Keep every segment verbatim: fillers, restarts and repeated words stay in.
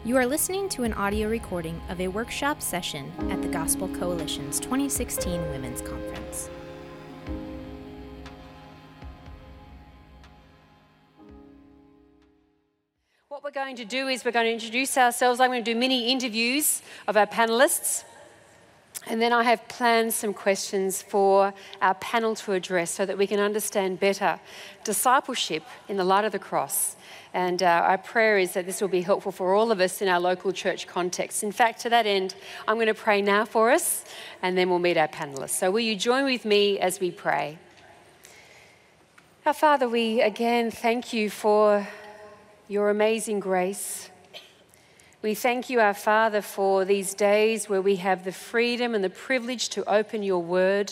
You are listening to an audio recording of a workshop session at the Gospel Coalition's twenty sixteen Women's Conference. What we're going to do is we're going to introduce ourselves. I'm going to do mini interviews of our panelists. And then I have planned some questions for our panel to address so that we can understand better discipleship in the light of the cross. And uh, our prayer is that this will be helpful for all of us in our local church context. In fact, to that end, I'm going to pray now for us, and then we'll meet our panelists. So will you join with me as we pray? Our Father, we again thank you for your amazing grace. We thank you, our Father, for these days where we have the freedom and the privilege to open your word.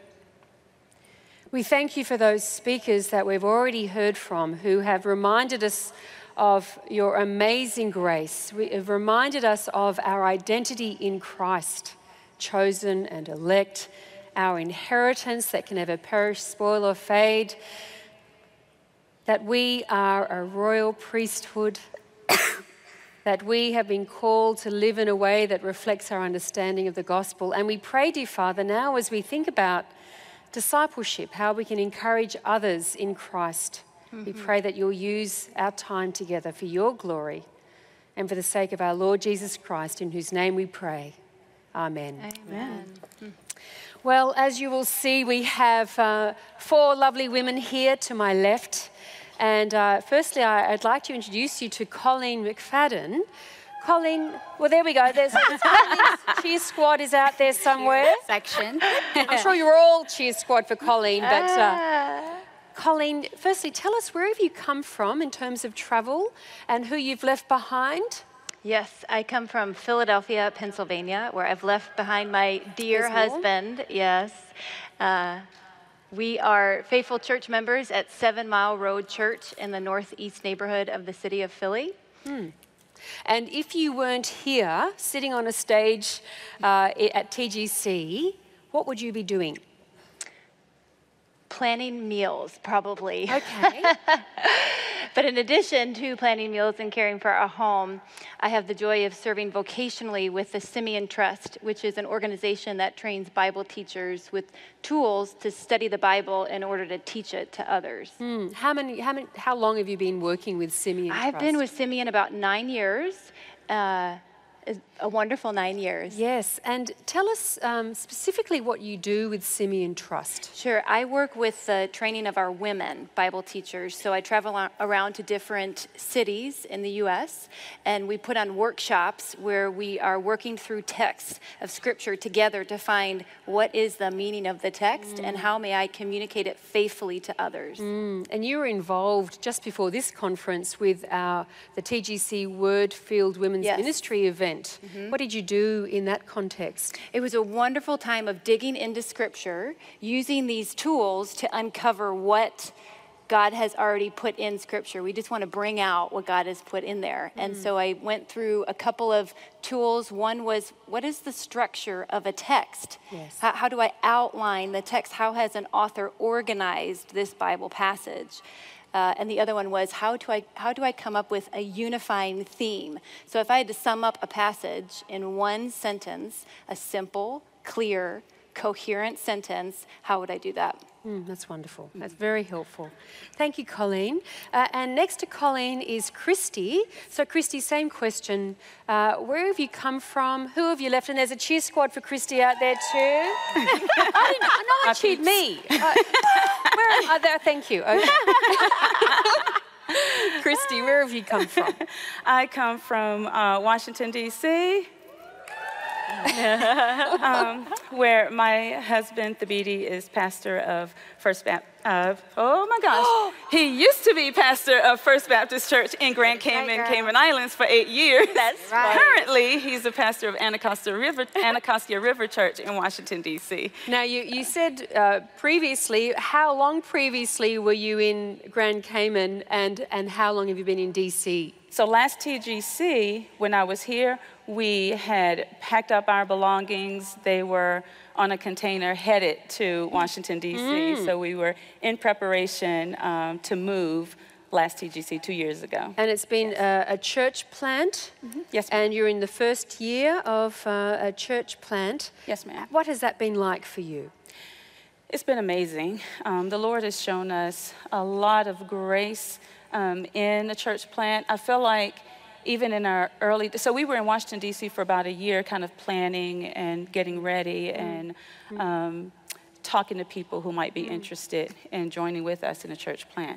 We thank you for those speakers that we've already heard from who have reminded us of your amazing grace. We have reminded us of our identity in Christ, chosen and elect, our inheritance that can never perish, spoil, or fade, that we are a royal priesthood, that we have been called to live in a way that reflects our understanding of the gospel. And we pray, dear Father, now as we think about discipleship, how we can encourage others in Christ. Mm-hmm. We pray that you'll use our time together for your glory and for the sake of our Lord Jesus Christ, in whose name we pray. Amen. Amen. Amen. Well, as you will see, we have uh, four lovely women here to my left. And uh, firstly, I, I'd like to introduce you to Colleen McFadden. Colleen, well, there we go. There's Colleen's cheer squad is out there somewhere. Section. I'm sure you're all cheer squad for Colleen, but uh, Colleen, firstly, tell us where have you come from in terms of travel and who you've left behind? Yes, I come from Philadelphia, Pennsylvania, where I've left behind my dear There's husband. More? Yes. Uh, we are faithful church members at Seven Mile Road Church in the northeast neighborhood of the city of Philly. Hmm. And if you weren't here, sitting on a stage uh, at T G C, what would you be doing? Planning meals, probably. Okay. But in addition to planning meals and caring for our home, I have the joy of serving vocationally with the Simeon Trust, which is an organization that trains Bible teachers with tools to study the Bible in order to teach it to others. Hmm. How many? How many? How long have you been working with Simeon Trust? I've been with Simeon about nine years. Uh, A wonderful nine years. Yes, and tell us um, specifically what you do with Simeon Trust. Sure, I work with the training of our women Bible teachers. So I travel around to different cities in the U S and we put on workshops where we are working through texts of Scripture together to find what is the meaning of the text mm. and how may I communicate it faithfully to others. Mm. And you were involved just before this conference with our the T G C Word Field Women's yes. Ministry event. Mm-hmm. What did you do in that context? It was a wonderful time of digging into Scripture, using these tools to uncover what God has already put in Scripture. We just want to bring out what God has put in there. Mm. And so I went through a couple of tools. One was, what is the structure of a text? Yes. How, how do I outline the text? How has an author organized this Bible passage? Uh, and the other one was, how do I how do I come up with a unifying theme? So if I had to sum up a passage in one sentence, a simple, clear, coherent sentence, how would I do that? Mm, that's wonderful. That's very helpful. Thank you, Colleen. Uh, and next to Colleen is Christy. So Christy, same question. Uh, where have you come from? Who have you left? And there's a cheer squad for Christy out there too. I didn't know no one cheered me. Uh, where are there? Thank you. Okay. Christy, where have you come from? I come from uh, Washington, D C um, where my husband, Thabiti, is pastor of First Baptist. Uh, oh my gosh, he used to be pastor of First Baptist Church in Grand Cayman, right, Cayman Islands for eight years. That's right. Currently, he's a pastor of Anacostia River, Anacostia River Church in Washington, D C Now, you, you said uh, previously, how long previously were you in Grand Cayman, and, and how long have you been in D C? So last T G C, when I was here, we had packed up our belongings. They were on a container headed to Washington, D C Mm. So we were in preparation um, to move last T G C two years ago. And it's been Yes. a, a church plant. Mm-hmm. Yes, ma'am. And you're in the first year of uh, a church plant. Yes, ma'am. What has that been like for you? It's been amazing. Um, the Lord has shown us a lot of grace um, in the church plant. I feel like even in our early, so we were in Washington, D C for about a year, kind of planning and getting ready and um, talking to people who might be interested in joining with us in a church plant.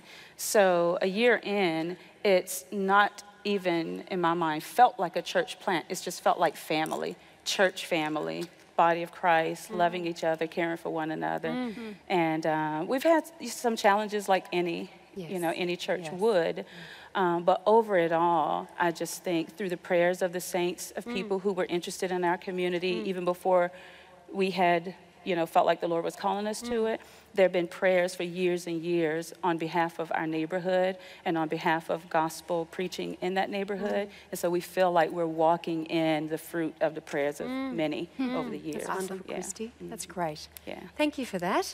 So a year in, it's not even, in my mind, felt like a church plant. It's just felt like family, church family, body of Christ, mm-hmm. loving each other, caring for one another. Mm-hmm. And uh, we've had some challenges like any, yes. you know, any church yes. would. Um, but over it all, I just think through the prayers of the saints, of mm. people who were interested in our community, mm. even before we had, you know, felt like the Lord was calling us mm. to it, there have been prayers for years and years on behalf of our neighborhood and on behalf of gospel preaching in that neighborhood. Mm. And so we feel like we're walking in the fruit of the prayers of mm. many mm. over the years. That's wonderful, yeah. Christy. Mm. That's great. Yeah. Thank you for that.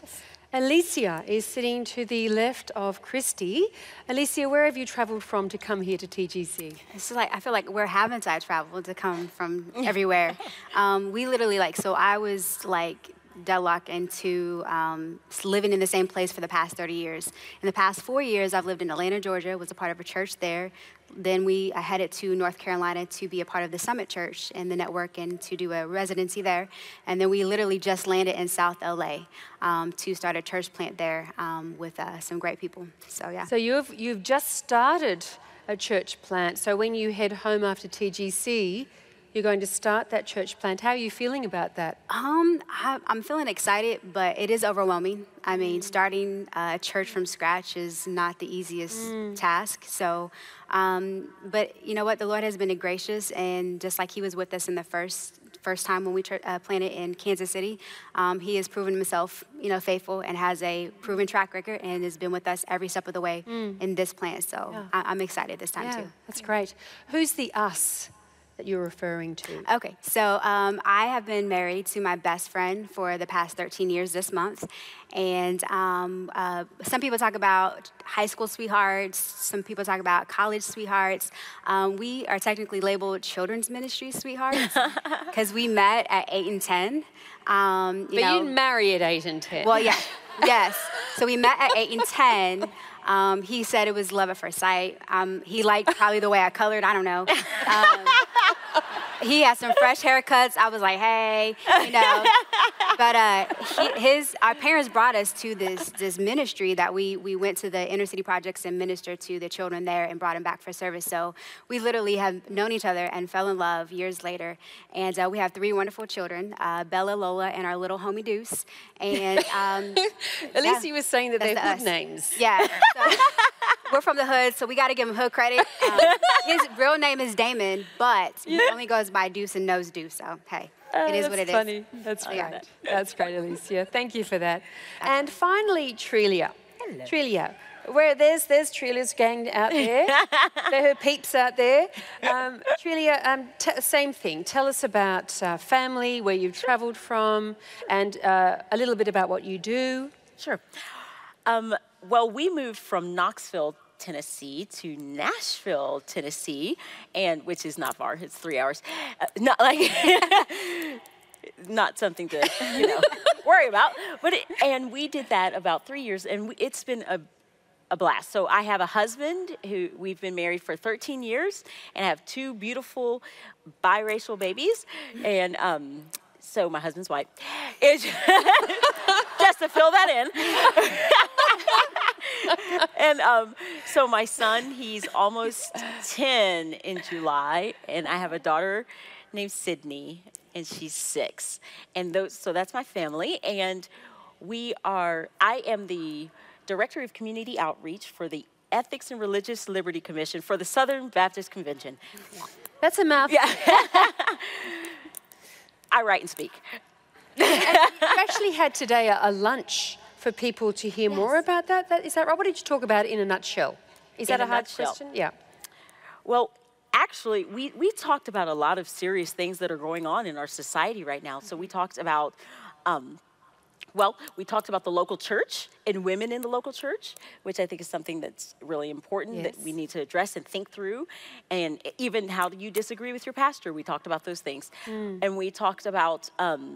Alicia is sitting to the left of Christy. Alicia, where have you traveled from to come here to T G C? It's like, I feel like where haven't I traveled to come from everywhere? um, we literally like, so I was like deadlocked into um, living in the same place for the past thirty years. In the past four years, I've lived in Atlanta, Georgia, was a part of a church there. Then we I headed to North Carolina to be a part of the Summit Church and the network and to do a residency there. And then we literally just landed in South L A um, to start a church plant there um, with uh, some great people. So yeah. So you've you've just started a church plant. So when you head home after T G C, you're going to start that church plant. How are you feeling about that? Um, I, I'm feeling excited, but it is overwhelming. I mean, mm. starting a church from scratch is not the easiest mm. task. So, um, but you know what? The Lord has been gracious, and just like He was with us in the first first time when we uh, planted in Kansas City, um, He has proven Himself, you know, faithful and has a proven track record, and has been with us every step of the way mm. in this plant. So, yeah. I, I'm excited this time yeah, too. That's great. Who's the us that you're referring to? Okay, so um, I have been married to my best friend for the past thirteen years this month. And um, uh, some people talk about high school sweethearts. Some people talk about college sweethearts. Um, we are technically labeled children's ministry sweethearts because we met at eight and ten. Um, you but know, you didn't marry at eight and ten. Well, yeah, yes. So we met at eight and ten. Um, he said it was love at first sight. Um, he liked probably the way I colored. I don't know. Um, he had some fresh haircuts. I was like, hey, you know. But uh, he, his, our parents brought us to this this ministry that we we went to the inner city projects and ministered to the children there and brought them back for service. So we literally have known each other and fell in love years later. And uh, we have three wonderful children, uh, Bella, Lola, and our little homie Deuce. And um, at least yeah, he was saying that they're the hood us. names. Yeah. So we're from the hood, so we got to give him hood credit. Um, his real name is Damon, but he only goes by Deuce and knows Deuce. So hey. Oh, it is what it is. funny. That's funny. Yeah. That's great, Alicia. Thank you for that. And finally, Trelia. Hello. Trelia, where there's there's Trelia's gang out there. They're her peeps out there. Um, Trelia, um, t- same thing. Tell us about uh, family, where you've travelled from, and uh, a little bit about what you do. Sure. Um, well, we moved from Knoxville, Tennessee to Nashville, Tennessee, and which is not far. It's three hours. Uh, not like not something to you know worry about. But it, and we did that about three years, and we, it's been a a blast. So I have a husband who we've been married for thirteen years, and I have two beautiful biracial babies, and um, so my husband's white. It's just to fill that in. And um, so my son, he's almost ten in July, and I have a daughter named Sydney, and she's six. And those, so that's my family, and we are, I am the Director of Community Outreach for the Ethics and Religious Liberty Commission for the Southern Baptist Convention. That's a mouthful. Yeah. I write and speak. You actually had today a, a lunch for people to hear yes. more about that. that. Is that right? What did you talk about in a nutshell? Is in that a, a hard nutshell. question? Yeah. Well, actually, we, we talked about a lot of serious things that are going on in our society right now. So we talked about um, Well, we talked about the local church and women in the local church, which I think is something that's really important Yes. that we need to address and think through. And even how do you disagree with your pastor? We talked about those things. Mm. And we talked about um,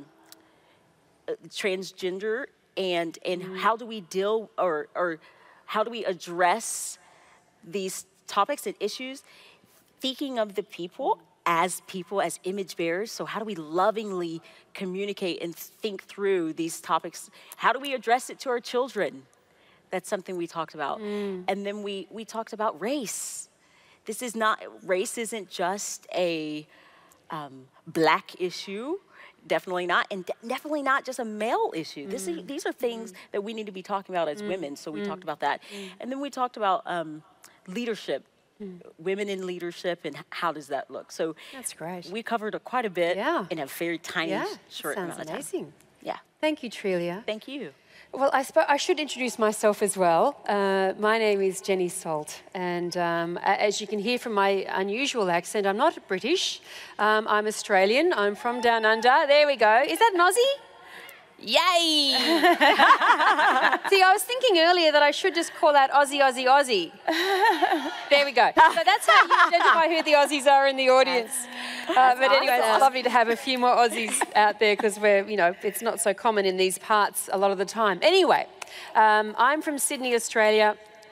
transgender and, and mm. how do we deal or, or how do we address these topics and issues, thinking of the people as people, as image bearers. So how do we lovingly communicate and think through these topics? How do we address it to our children? That's something we talked about. Mm. And then we, we talked about race. This is not, race isn't just a um, black issue, definitely not, and de- definitely not just a male issue. Mm. This is, these are things mm. that we need to be talking about as mm. women, so we mm. talked about that. Mm. And then we talked about um, leadership. Mm. Women in leadership and how does that look? So that's great. We covered a, quite a bit yeah. in a very tiny, yeah. short Sounds amount of time. Amazing. Yeah. Thank you, Trelia. Thank you. Well, I, sp- I should introduce myself as well. Uh, my name is Jenny Salt, and um, as you can hear from my unusual accent, I'm not British. Um, I'm Australian. I'm from down under. There we go. Is that an Aussie? Yay! See, I was thinking earlier that I should just call out Aussie, Aussie, Aussie. There we go. So that's how you identify who the Aussies are in the audience. Uh, but anyway, awesome. It's lovely to have a few more Aussies out there because we're, you know, it's not so common in these parts a lot of the time. Anyway, um, I'm from Sydney, Australia.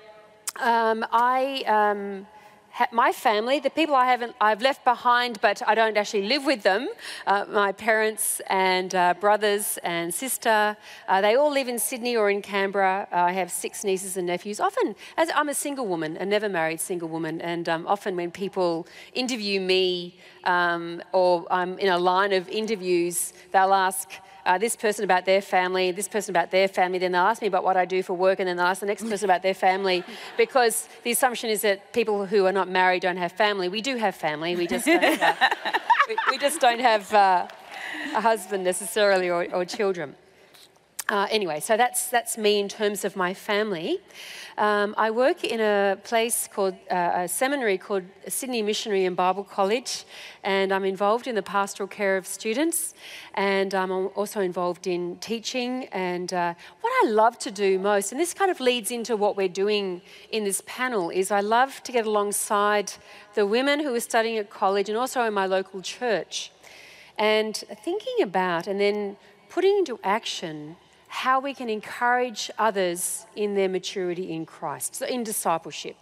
Um, I... Um, My family, the people I haven't, I've left behind, but I don't actually live with them. Uh, my parents and uh, brothers and sister, uh, they all live in Sydney or in Canberra. Uh, I have six nieces and nephews. Often, as I'm a single woman, a never married single woman, and um, often when people interview me um, or I'm in a line of interviews, they'll ask, Uh, this person about their family, this person about their family, then they'll ask me about what I do for work, and then they'll ask the next person about their family, because the assumption is that people who are not married don't have family. We do have family, we just don't, uh, we, we just don't have uh, a husband necessarily or, or children. Uh, anyway, so that's that's me in terms of my family. Um, I work in a place called, uh, a seminary called Sydney Missionary and Bible College, and I'm involved in the pastoral care of students, and I'm also involved in teaching. And uh, what I love to do most, and this kind of leads into what we're doing in this panel, is I love to get alongside the women who are studying at college and also in my local church, and thinking about and then putting into action how we can encourage others in their maturity in Christ, so in discipleship.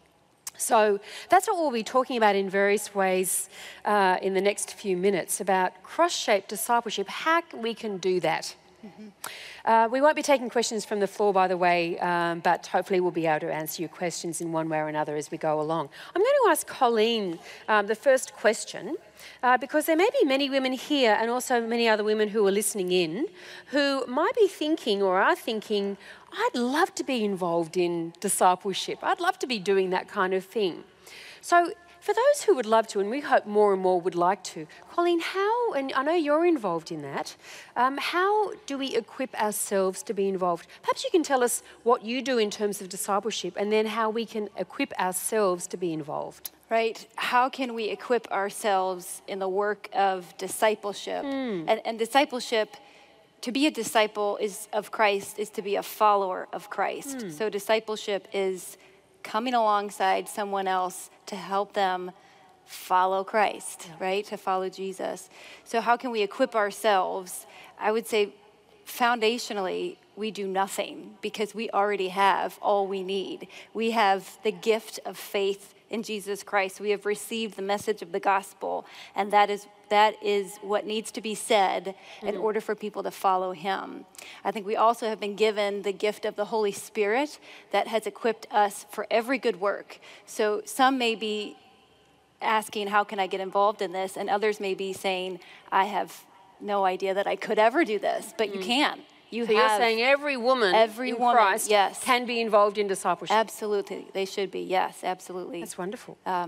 So that's what we'll be talking about in various ways uh, in the next few minutes, about cross-shaped discipleship, how we can do that. Mm-hmm. Uh, we won't be taking questions from the floor, by the way, um, but hopefully we'll be able to answer your questions in one way or another as we go along. I'm going to ask Colleen um, the first question, uh, because there may be many women here and also many other women who are listening in who might be thinking or are thinking, I'd love to be involved in discipleship. I'd love to be doing that kind of thing. So for those who would love to, and we hope more and more would like to, Colleen, how, and I know you're involved in that, um, how do we equip ourselves to be involved? Perhaps you can tell us what you do in terms of discipleship and then how we can equip ourselves to be involved. Right. How can we equip ourselves in the work of discipleship? Mm. And, and discipleship, to be a disciple is of Christ is to be a follower of Christ. Mm. So discipleship is coming alongside someone else to help them follow Christ, yeah. right? To follow Jesus. So how can we equip ourselves? I would say foundationally, we do nothing because we already have all we need. We have the gift of faith in Jesus Christ. We have received the message of the gospel, and that is that is what needs to be said mm-hmm. in order for people to follow him. I think we also have been given the gift of the Holy Spirit that has equipped us for every good work. So some may be asking, how can I get involved in this? And others may be saying, I have no idea that I could ever do this, but mm-hmm. you can. You so have, you're saying every woman every in woman, Christ yes. can be involved in discipleship? Absolutely. They should be, yes, absolutely. That's wonderful. Um,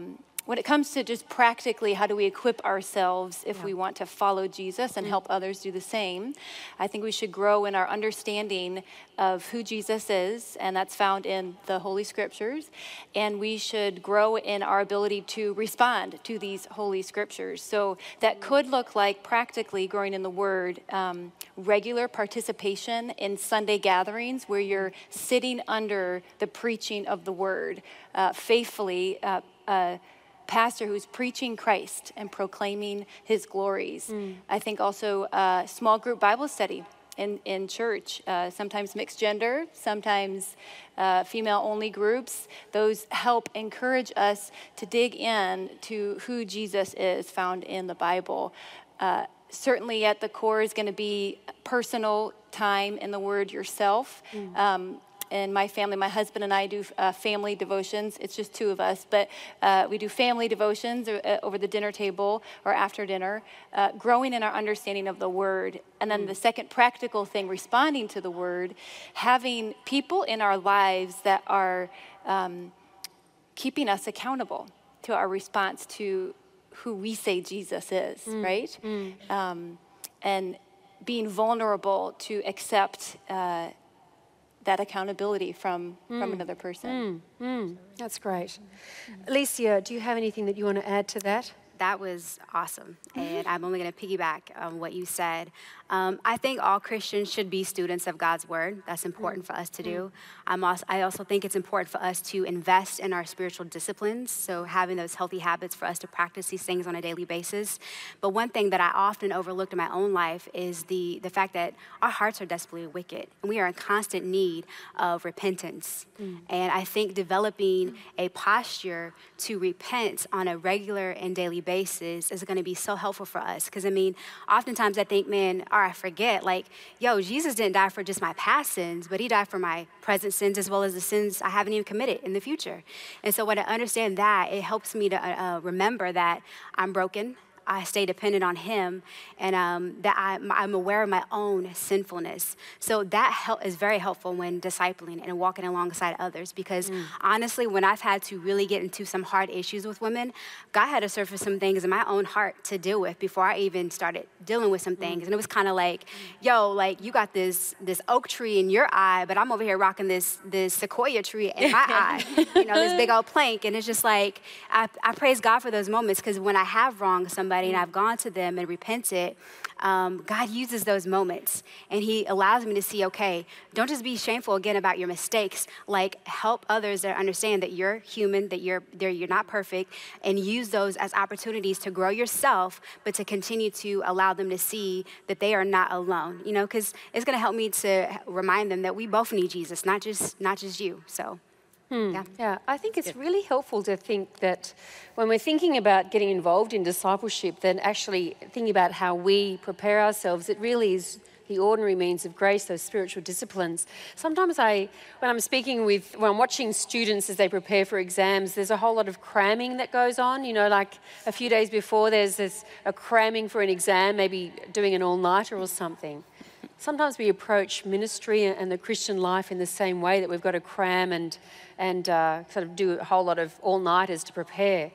when it comes to just practically how do we equip ourselves if we want to follow Jesus and help others do the same, I think we should grow in our understanding of who Jesus is, and that's found in the Holy Scriptures. And we should grow in our ability to respond to these Holy Scriptures. So that could look like practically growing in the Word, um, regular participation in Sunday gatherings where you're sitting under the preaching of the Word, uh, faithfully, uh, uh, pastor who's preaching Christ and proclaiming his glories. Mm. I think also uh, small group Bible study in, in church, uh, sometimes mixed gender, sometimes uh, female-only groups. Those help encourage us to dig in to who Jesus is found in the Bible. Uh, certainly at the core is going to be personal time in the Word yourself. Mm. Um, In my family, my husband and I do uh, family devotions. It's just two of us, but uh, we do family devotions uh, over the dinner table or after dinner, uh, growing in our understanding of the Word. And then the second practical thing, responding to the Word, having people in our lives that are um, keeping us accountable to our response to who we say Jesus is, mm. right? Mm. Um, and being vulnerable to accept uh, that accountability from, mm. from another person. Mm. Mm. That's great. Mm. Alicia, do you have anything that you want to add to that? That was awesome, and I'm only going to piggyback on what you said. Um, I think all Christians should be students of God's Word. That's important mm. for us to do. I'm also, I also think it's important for us to invest in our spiritual disciplines, so having those healthy habits for us to practice these things on a daily basis. But one thing that I often overlooked in my own life is the, the fact that our hearts are desperately wicked, and we are in constant need of repentance. Mm. And I think developing a posture to repent on a regular and daily basis is going to be so helpful for us. Because, I mean, oftentimes I think, man, or I forget, like, yo, Jesus didn't die for just my past sins, but he died for my present sins as well as the sins I haven't even committed in the future. And so when I understand that, it helps me to uh, remember that I'm broken, I stay dependent on him, and um, that I, I'm aware of my own sinfulness. So that help is very helpful when discipling and walking alongside others, because mm. honestly, when I've had to really get into some hard issues with women, God had to surface some things in my own heart to deal with before I even started dealing with some things. Mm. And it was kind of like, yo, like you got this this oak tree in your eye, but I'm over here rocking this this sequoia tree in my eye, you know, this big old plank. And it's just like, I, I praise God for those moments, because when I have wronged somebody, and I've gone to them and repented, um, God uses those moments, and he allows me to see, okay, don't just be shameful again about your mistakes, like help others that understand that you're human, that you're you're not perfect, and use those as opportunities to grow yourself, but to continue to allow them to see that they are not alone, you know, because it's going to help me to remind them that we both need Jesus, not just not just you, so. Hmm. Yeah. yeah, I think it's really helpful to think that when we're thinking about getting involved in discipleship, then actually thinking about how we prepare ourselves, it really is the ordinary means of grace, those spiritual disciplines. Sometimes I, when I'm speaking with, when I'm watching students as they prepare for exams, there's a whole lot of cramming that goes on. You know, like a few days before, there's this a cramming for an exam, maybe doing an all-nighter or something. Sometimes we approach ministry and the Christian life in the same way, that we've got to cram and and uh, sort of do a whole lot of all-nighters to prepare.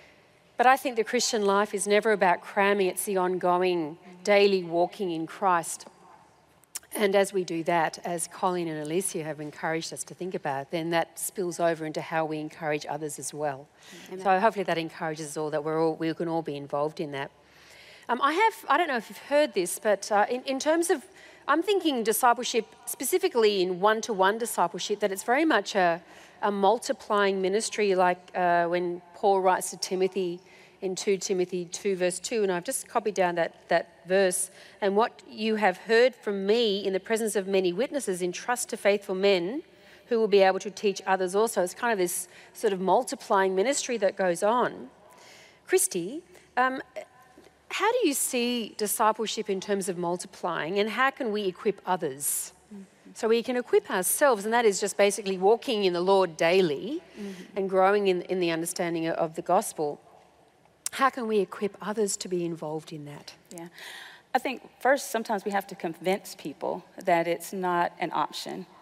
But I think the Christian life is never about cramming. It's the ongoing daily walking in Christ. And as we do that, as Colleen and Alicia have encouraged us to think about, then that spills over into how we encourage others as well. Amen. So hopefully that encourages us all, that we're all, we can all be involved in that. Um, I have, I don't know if you've heard this, but uh, in, in terms of, I'm thinking discipleship, specifically in one-to-one discipleship, that it's very much a, a multiplying ministry, like uh, when Paul writes to Timothy in Second Timothy two, verse two, and I've just copied down that, that verse. And what you have heard from me in the presence of many witnesses, entrust to faithful men who will be able to teach others also. It's kind of this sort of multiplying ministry that goes on. Christy, um, how do you see discipleship in terms of multiplying, and how can we equip others? Mm-hmm. So we can equip ourselves, and that is just basically walking in the Lord daily mm-hmm. and growing in, in the understanding of the gospel. How can we equip others to be involved in that? Yeah. I think first, sometimes we have to convince people that it's not an option.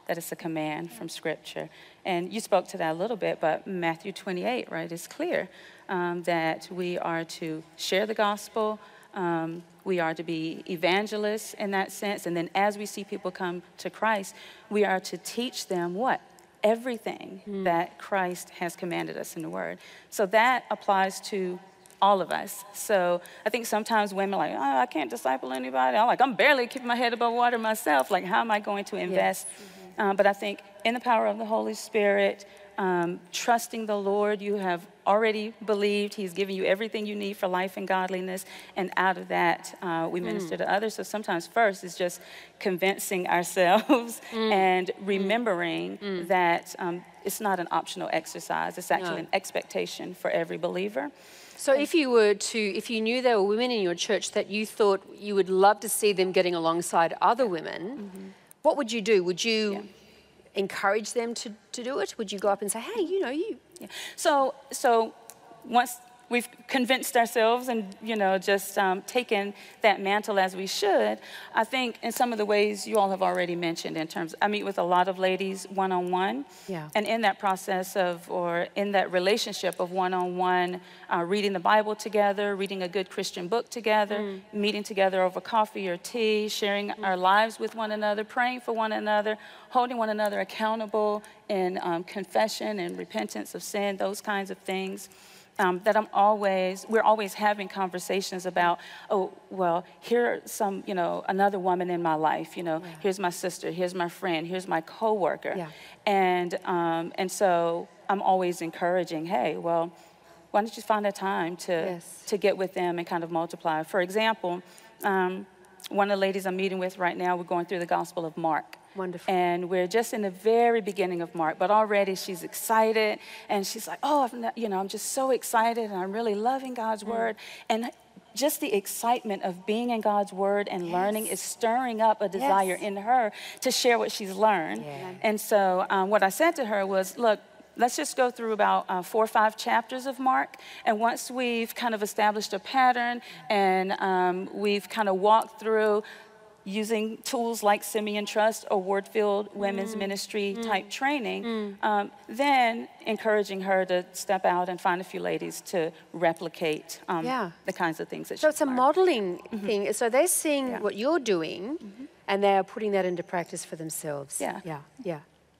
that it's a command from Scripture. And you spoke to that a little bit, but Matthew twenty-eight, right, is clear um, that we are to share the gospel. Um, we are to be evangelists in that sense. And then as we see people come to Christ, we are to teach them what? Everything mm. that Christ has commanded us in the Word. So that applies to all of us. So I think sometimes women are like, oh, I can't disciple anybody. I'm like, I'm barely keeping my head above water myself. Like, how am I going to invest? Yes. Mm-hmm. Um, but I think in the power of the Holy Spirit, um, trusting the Lord, you have already believed. He's given you everything you need for life and godliness. And out of that, uh, we minister mm. to others. So sometimes first is just convincing ourselves mm. and remembering mm. that um, it's not an optional exercise. It's actually no. an expectation for every believer. So if you were to, if you knew there were women in your church that you thought you would love to see them getting alongside other women, mm-hmm. what would you do? Would you yeah. encourage them to, to do it? Would you go up and say, hey, you know, you... Yeah. So, so once we've convinced ourselves and, you know, just um, taken that mantle as we should, I think in some of the ways you all have already mentioned in terms, I meet with a lot of ladies one-on-one. Yeah. And in that process of, or in that relationship of one-on-one, uh, reading the Bible together, reading a good Christian book together, mm. meeting together over coffee or tea, sharing mm. our lives with one another, praying for one another, holding one another accountable in um, confession and repentance of sin, those kinds of things. Um, that I'm always, we're always having conversations about, oh, well, here's some, you know, another woman in my life, you know, yeah. here's my sister, here's my friend, here's my coworker. Yeah. And, um, and so I'm always encouraging, hey, well, why don't you find a time to, yes. to get with them and kind of multiply. For example, um, one of the ladies I'm meeting with right now, we're going through the Gospel of Mark. Wonderful. And we're just in the very beginning of Mark, but already she's excited, and she's like, oh, I've not, you know, I'm just so excited, and I'm really loving God's mm. Word. And just the excitement of being in God's Word and yes. learning is stirring up a desire yes. in her to share what she's learned. Yeah. And so um, what I said to her was, look, let's just go through about uh, four or five chapters of Mark. And once we've kind of established a pattern and um, we've kind of walked through using tools like Simeon Trust or Wordfield Women's mm. Ministry mm. type training, mm. um, then encouraging her to step out and find a few ladies to replicate um, yeah. the kinds of things that so she's it's a learned. modeling mm-hmm. thing. So they're seeing yeah. what you're doing mm-hmm. and they're putting that into practice for themselves. Yeah. Yeah. Yeah.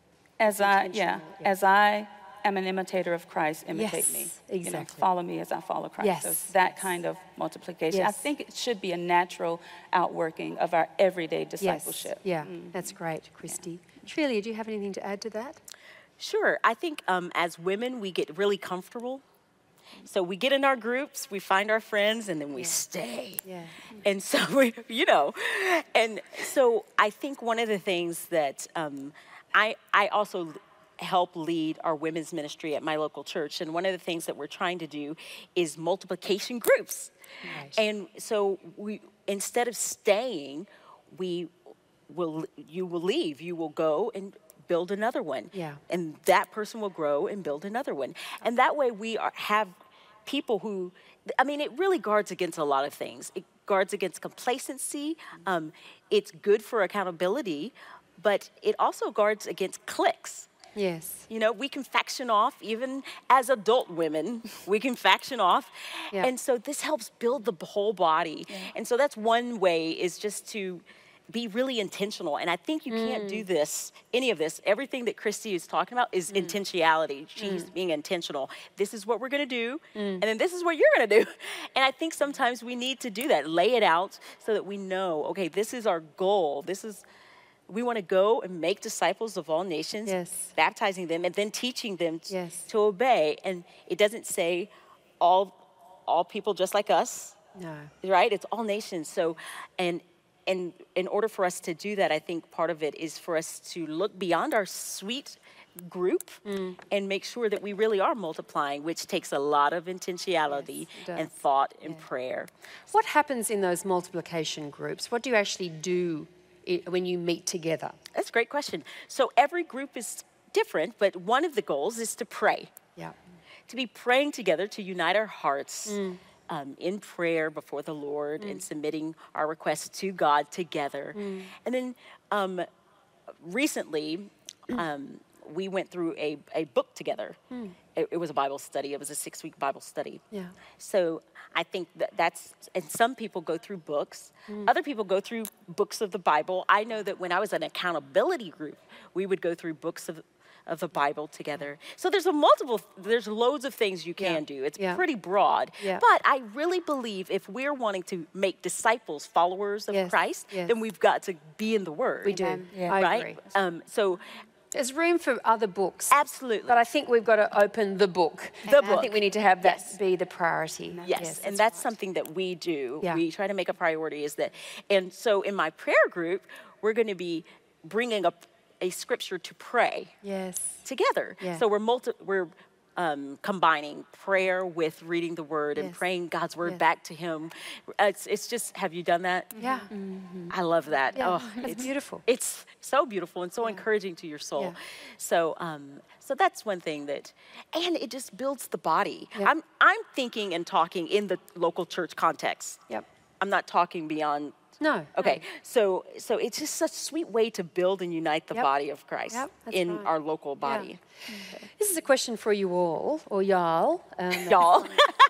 As I, yeah, yeah, as I am an imitator of Christ, imitate yes, me. Exactly. You know, follow me as I follow Christ. Yes. So that kind of multiplication. Yes. I think it should be a natural outworking of our everyday discipleship. Yes. Yeah, mm. that's great, Christy. Yeah. Trelia, do you have anything to add to that? Sure. I think um, as women, we get really comfortable. So we get in our groups, we find our friends, and then we yeah. stay. Yeah. And so, we, you know, and so I think one of the things that um, I, I also help lead our women's ministry at my local church. And one of the things that we're trying to do is multiplication groups. Right. And so we, instead of staying, we will, you will leave. You will go and build another one. Yeah. And that person will grow and build another one. And that way we are, have people who, I mean, it really guards against a lot of things. It guards against complacency. Um, it's good for accountability, but it also guards against cliques. Yes. You know, we can faction off, even as adult women, we can faction off. Yeah. And so this helps build the whole body. Yeah. And so that's one way, is just to be really intentional. And I think you mm. can't do this, any of this. Everything that Christy is talking about is mm. intentionality. She's mm. being intentional. This is what we're going to do, mm. and then this is what you're going to do. And I think sometimes we need to do that, lay it out so that we know, okay, this is our goal. This is... We want to go and make disciples of all nations, yes. baptizing them, and then teaching them t- yes. to obey. And it doesn't say all all people just like us, no. right? It's all nations. So, and and in order for us to do that, I think part of it is for us to look beyond our sweet group mm. and make sure that we really are multiplying, which takes a lot of intentionality yes, and thought yeah. and prayer. What happens in those multiplication groups? What do you actually do when you meet together? That's a great question. So every group is different, but one of the goals is to pray. Yeah. To be praying together, to unite our hearts mm. um, in prayer before the Lord mm. and submitting our requests to God together. Mm. And then um, recently, um, we went through a, a book together. Mm. It, it was a Bible study. It was a six-week Bible study. Yeah. So I think that that's, and some people go through books. Mm. Other people go through books of the Bible. I know that when I was in an accountability group, we would go through books of of the Bible together. So there's a multiple, there's loads of things you can yeah. do. It's yeah. pretty broad. Yeah. But I really believe if we're wanting to make disciples, followers of yes. Christ, yes. then we've got to be in the Word. We do. Yeah. I right? agree. Um, so There's room for other books. absolutely. But I think we've got to open the book. The I book. think we need to have that Yes. be the priority. Yes, and that's something that we do. Yeah. We try to make a priority is that, and so in my prayer group, we're going to be bringing up a scripture to pray Yes. together. Yeah. So we're multi, we're um, combining prayer with reading the Word and Yes. praying God's Word Yes. back to Him. It's it's just, have you done that? Yeah. I love that. Yeah, Oh, it's beautiful. It's so beautiful and so encouraging to your soul. Yeah. So, um, so that's one thing that, and it just builds the body. Yeah. I'm I'm thinking and talking in the local church context. Yep. I'm not talking beyond. No. Okay, so so it's just such a sweet way to build and unite the Yep. body of Christ Yep, that's in right. our local body. This is a question for you all, or y'all. Um, Y'all.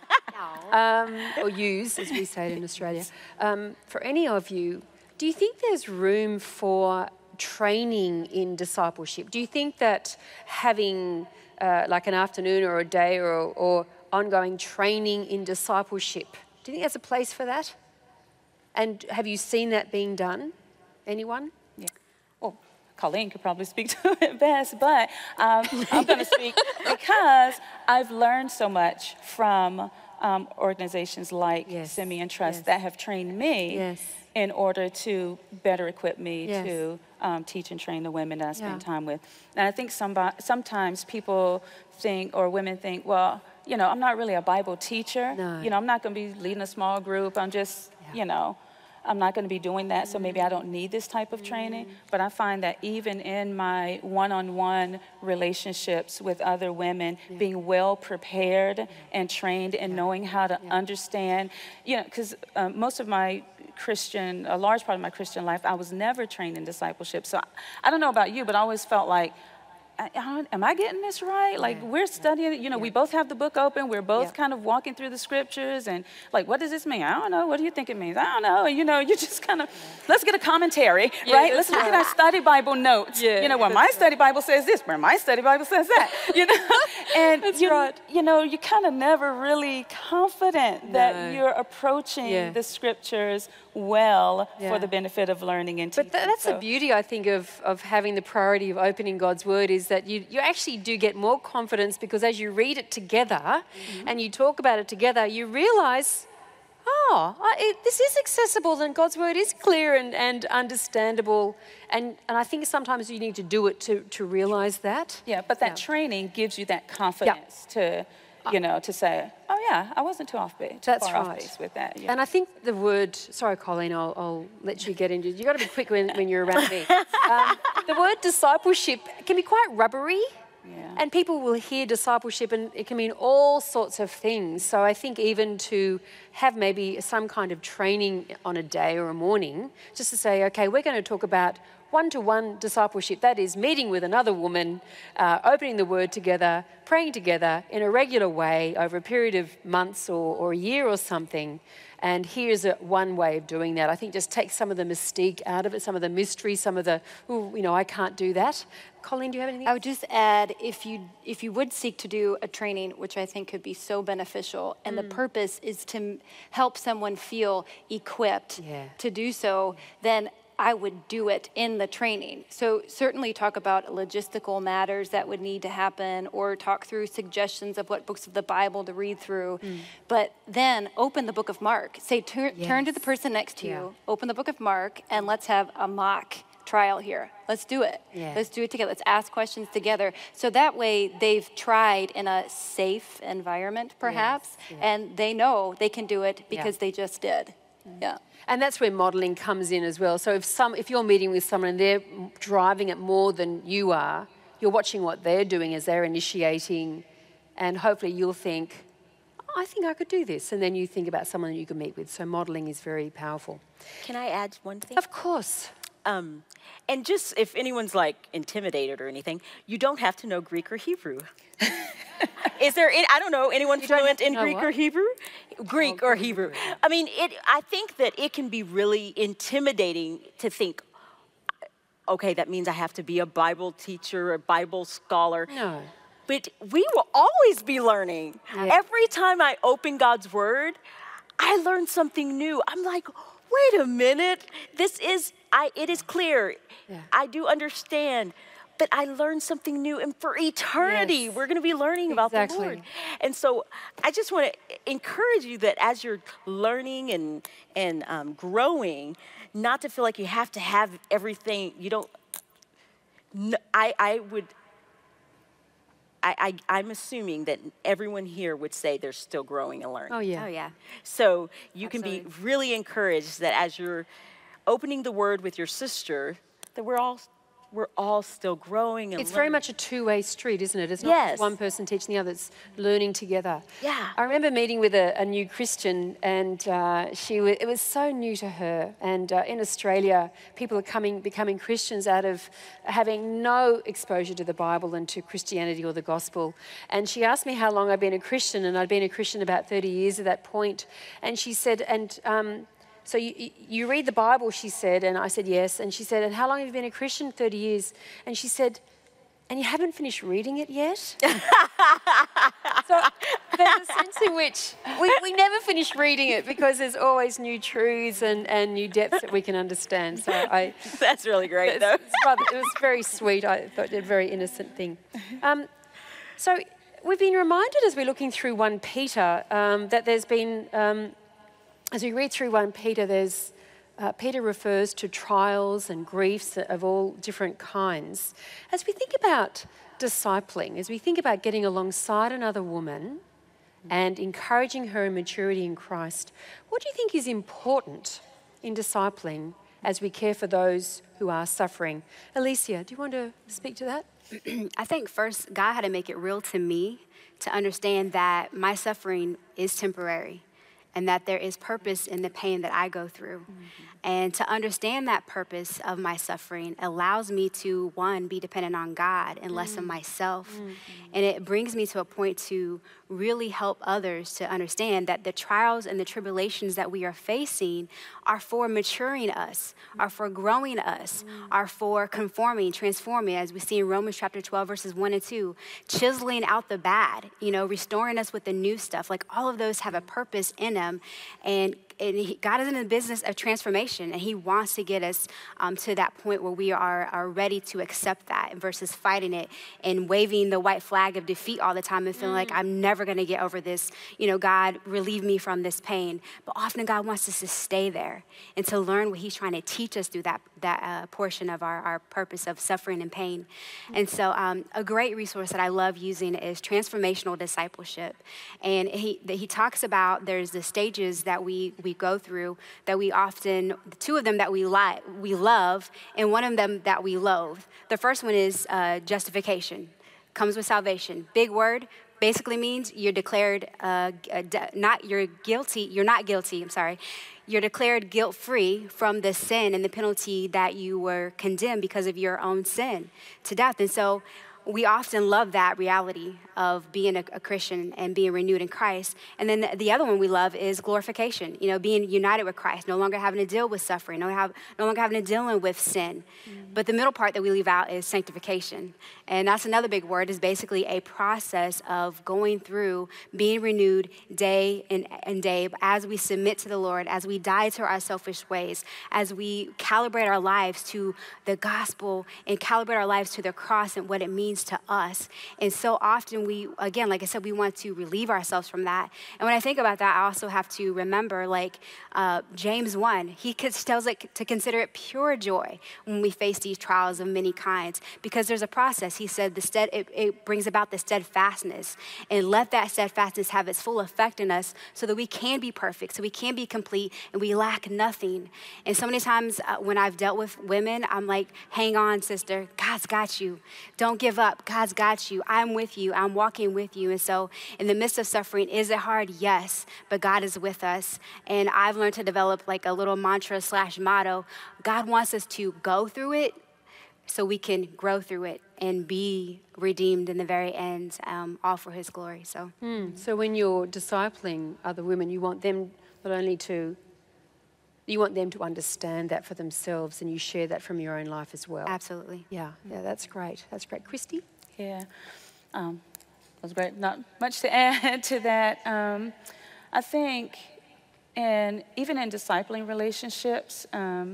um, or yous, as we say it in Australia. Um, for any of you, do you think there's room for training in discipleship? Do you think that having uh, like an afternoon or a day or, or ongoing training in discipleship, do you think there's a place for that? And have you seen that being done? Anyone? Yeah. Well, Colleen could probably speak to it best, but um, I'm going to speak because I've learned so much from um, organizations like Yes. Simeon Trust Yes. that have trained me Yes. in order to better equip me Yes. to um, teach and train the women that I spend Yeah. time with. And I think somebody, sometimes people think, or women think, well, you know, I'm not really a Bible teacher. No. You know, I'm not going to be leading a small group. I'm just, you know, I'm not going to be doing that, so maybe I don't need this type of training. But I find that even in my one-on-one relationships with other women, being well prepared and trained and knowing how to understand, you know, because um, most of my Christian, a large part of my Christian life, I was never trained in discipleship. So I, I don't know about you, but I always felt like, I, I don't, am I getting this right? Like, Yeah. we're studying, you know, we both have the book open. We're both Yeah. kind of walking through the scriptures and like, what does this mean? I don't know. What do you think it means? I don't know. And, you know, you just kind of, let's get a commentary, Yeah, right? that's Let's look at our study Bible notes. Yeah, you know, where that's my right. study Bible says this, where my study Bible says that, you know? And, That's you, right. you know, you're kind of never really confident that No. you're approaching Yeah. the scriptures well Yeah. for the benefit of learning and teaching. But tha- that's So- the beauty, I think, of, of having the priority of opening God's Word is that you, you actually do get more confidence because as you read it together and you talk about it together, you realize, oh, I, it, this is accessible and God's Word is clear and, and understandable. And, and I think sometimes you need to do it to, to realize that. Yeah, but that Yeah. training gives you that confidence to, you know, to say, oh yeah, I wasn't too off base. That's far off right. base with that. Yeah. And I think the word, sorry, Colleen, I'll, I'll let you get into it. You've got to be quick when, when you're around me. Um, the word discipleship can be quite rubbery. Yeah. And people will hear discipleship and it can mean all sorts of things. So I think even to have maybe some kind of training on a day or a morning, just to say, okay, we're going to talk about one-to-one discipleship. That is meeting with another woman, uh, opening the Word together, praying together in a regular way over a period of months or, or a year or something. And here's a, one way of doing that. I think just take some of the mystique out of it, some of the mystery, some of the, oh, you know, I can't do that. Colleen, do you have anything? I would just add, if you if you would seek to do a training, which I think could be so beneficial, and the purpose is to m- help someone feel equipped Yeah. to do so, then I would do it in the training. So certainly talk about logistical matters that would need to happen, or talk through suggestions of what books of the Bible to read through. But then open the book of Mark. Say, turn turn to the Yes. person next to Yeah. you, open the book of Mark, and let's have a mock trial here. Let's do it. Yeah. Let's do it together. Let's ask questions together. So that way they've tried in a safe environment, perhaps, yeah. and they know they can do it because Yeah. they just did. Yeah. And that's where modelling comes in as well. So if some, if you're meeting with someone and they're driving it more than you are, you're watching what they're doing as they're initiating, and hopefully you'll think, oh, I think I could do this. And then you think about someone that you can meet with. So modelling is very powerful. Can I add one thing? Of course. Um, and just if anyone's like intimidated or anything, you don't have to know Greek or Hebrew. Is there, any, I don't know, anyone fluent in Greek what? or Hebrew? Greek Oh, or Greek, Hebrew. yeah. I mean, it. I think that it can be really intimidating to think, okay, that means I have to be a Bible teacher, a Bible scholar. No. But we will always be learning. Yeah. Every time I open God's word, I learn something new. I'm like, wait a minute, this is, I. it is clear. Yeah. I do understand. But I learned something new, and for eternity, Yes. we're going to be learning about Exactly. the Lord. And so, I just want to encourage you that as you're learning and and um, growing, not to feel like you have to have everything. You don't. No, I I would. I, I I'm assuming that everyone here would say they're still growing and learning. Oh, yeah. Oh, yeah. So you can be Absolutely. really encouraged that as you're opening the Word with your sister, that we're all. We're all still growing and It's very learning. much a two-way street, isn't it? It's not Yes. just one person teaching the other, it's learning together. Yeah. I remember meeting with a, a new Christian, and uh, she was, it was so new to her. And uh, in Australia, people are coming, becoming Christians out of having no exposure to the Bible and to Christianity or the gospel. And she asked me how long I'd been a Christian, and I'd been a Christian about thirty years at that point. And she said, and um, so you, you read the Bible, she said, and I said yes. And she said, and how long have you been a Christian? thirty years. And she said, and you haven't finished reading it yet? So there's a sense in which we, we never finish reading it because there's always new truths and, and new depths that we can understand. So I, That's really great, it's, though. it's rather, it was very sweet. I thought it a very innocent thing. Um, so we've been reminded as we're looking through First Peter um, that there's been... Um, As we read through First Peter, there's, uh, Peter refers to trials and griefs of all different kinds. As we think about discipling, as we think about getting alongside another woman and encouraging her in maturity in Christ, what do you think is important in discipling as we care for those who are suffering? Alicia, do you want to speak to that? I think first, God had to make it real to me to understand that my suffering is temporary and that there is purpose in the pain that I go through. Mm-hmm. And to understand that purpose of my suffering allows me to, one, be dependent on God and less mm-hmm. of myself. Mm-hmm. And it brings me to a point to really help others to understand that the trials and the tribulations that we are facing are for maturing us, are for growing us, mm-hmm. are for conforming, transforming, as we see in Romans chapter twelve, verses one and two, chiseling out the bad, you know, restoring us with the new stuff. Like all of those have a purpose in them. And And he, God is in the business of transformation, and he wants to get us um, to that point where we are, are ready to accept that versus fighting it and waving the white flag of defeat all the time and feeling mm. like I'm never going to get over this. You know, God, relieve me from this pain. But often God wants us to stay there and to learn what he's trying to teach us through that, that uh, portion of our, our purpose of suffering and pain. Mm. And so um, a great resource that I love using is Transformational Discipleship. And he, he talks about there's the stages that we, we go through that we often, two of them that we like, we love, and one of them that we loathe. The first one is uh, justification. Comes with salvation. Big word. Basically means you're declared uh, not you're guilty. You're not guilty. I'm sorry. You're declared guilt-free from the sin and the penalty that you were condemned because of your own sin to death. And so we often love that reality of being a, a Christian and being renewed in Christ. And then the, the other one we love is glorification, you know, being united with Christ, no longer having to deal with suffering, no, have, no longer having to deal with sin. Mm-hmm. But the middle part that we leave out is sanctification. And that's another big word, is basically a process of going through being renewed day and, and day as we submit to the Lord, as we die to our selfish ways, as we calibrate our lives to the gospel and calibrate our lives to the cross and what it means to us. And so often we, again, like I said, we want to relieve ourselves from that. And when I think about that, I also have to remember, like uh, James one, he tells it to consider it pure joy when we face these trials of many kinds, because there's a process. He said the stead, it, it brings about the steadfastness, and let that steadfastness have its full effect in us so that we can be perfect, so we can be complete, and we lack nothing. And so many times uh, when I've dealt with women, I'm like, hang on, sister. God's got you. Don't give up. God's got you. I'm with you. I'm walking with you. And so in the midst of suffering, is it hard? Yes, but God is with us. And I've learned to develop like a little mantra slash motto. God wants us to go through it so we can grow through it and be redeemed in the very end, um, all for his glory. So, Mm. So when you're discipling other women, you want them not only to, you want them to understand that for themselves, and you share that from your own life as well. absolutely. Yeah, yeah, that's great. That's great. Christy? Yeah, um, that was great. Not much to add to that. Um, I think, and even in discipling relationships, um,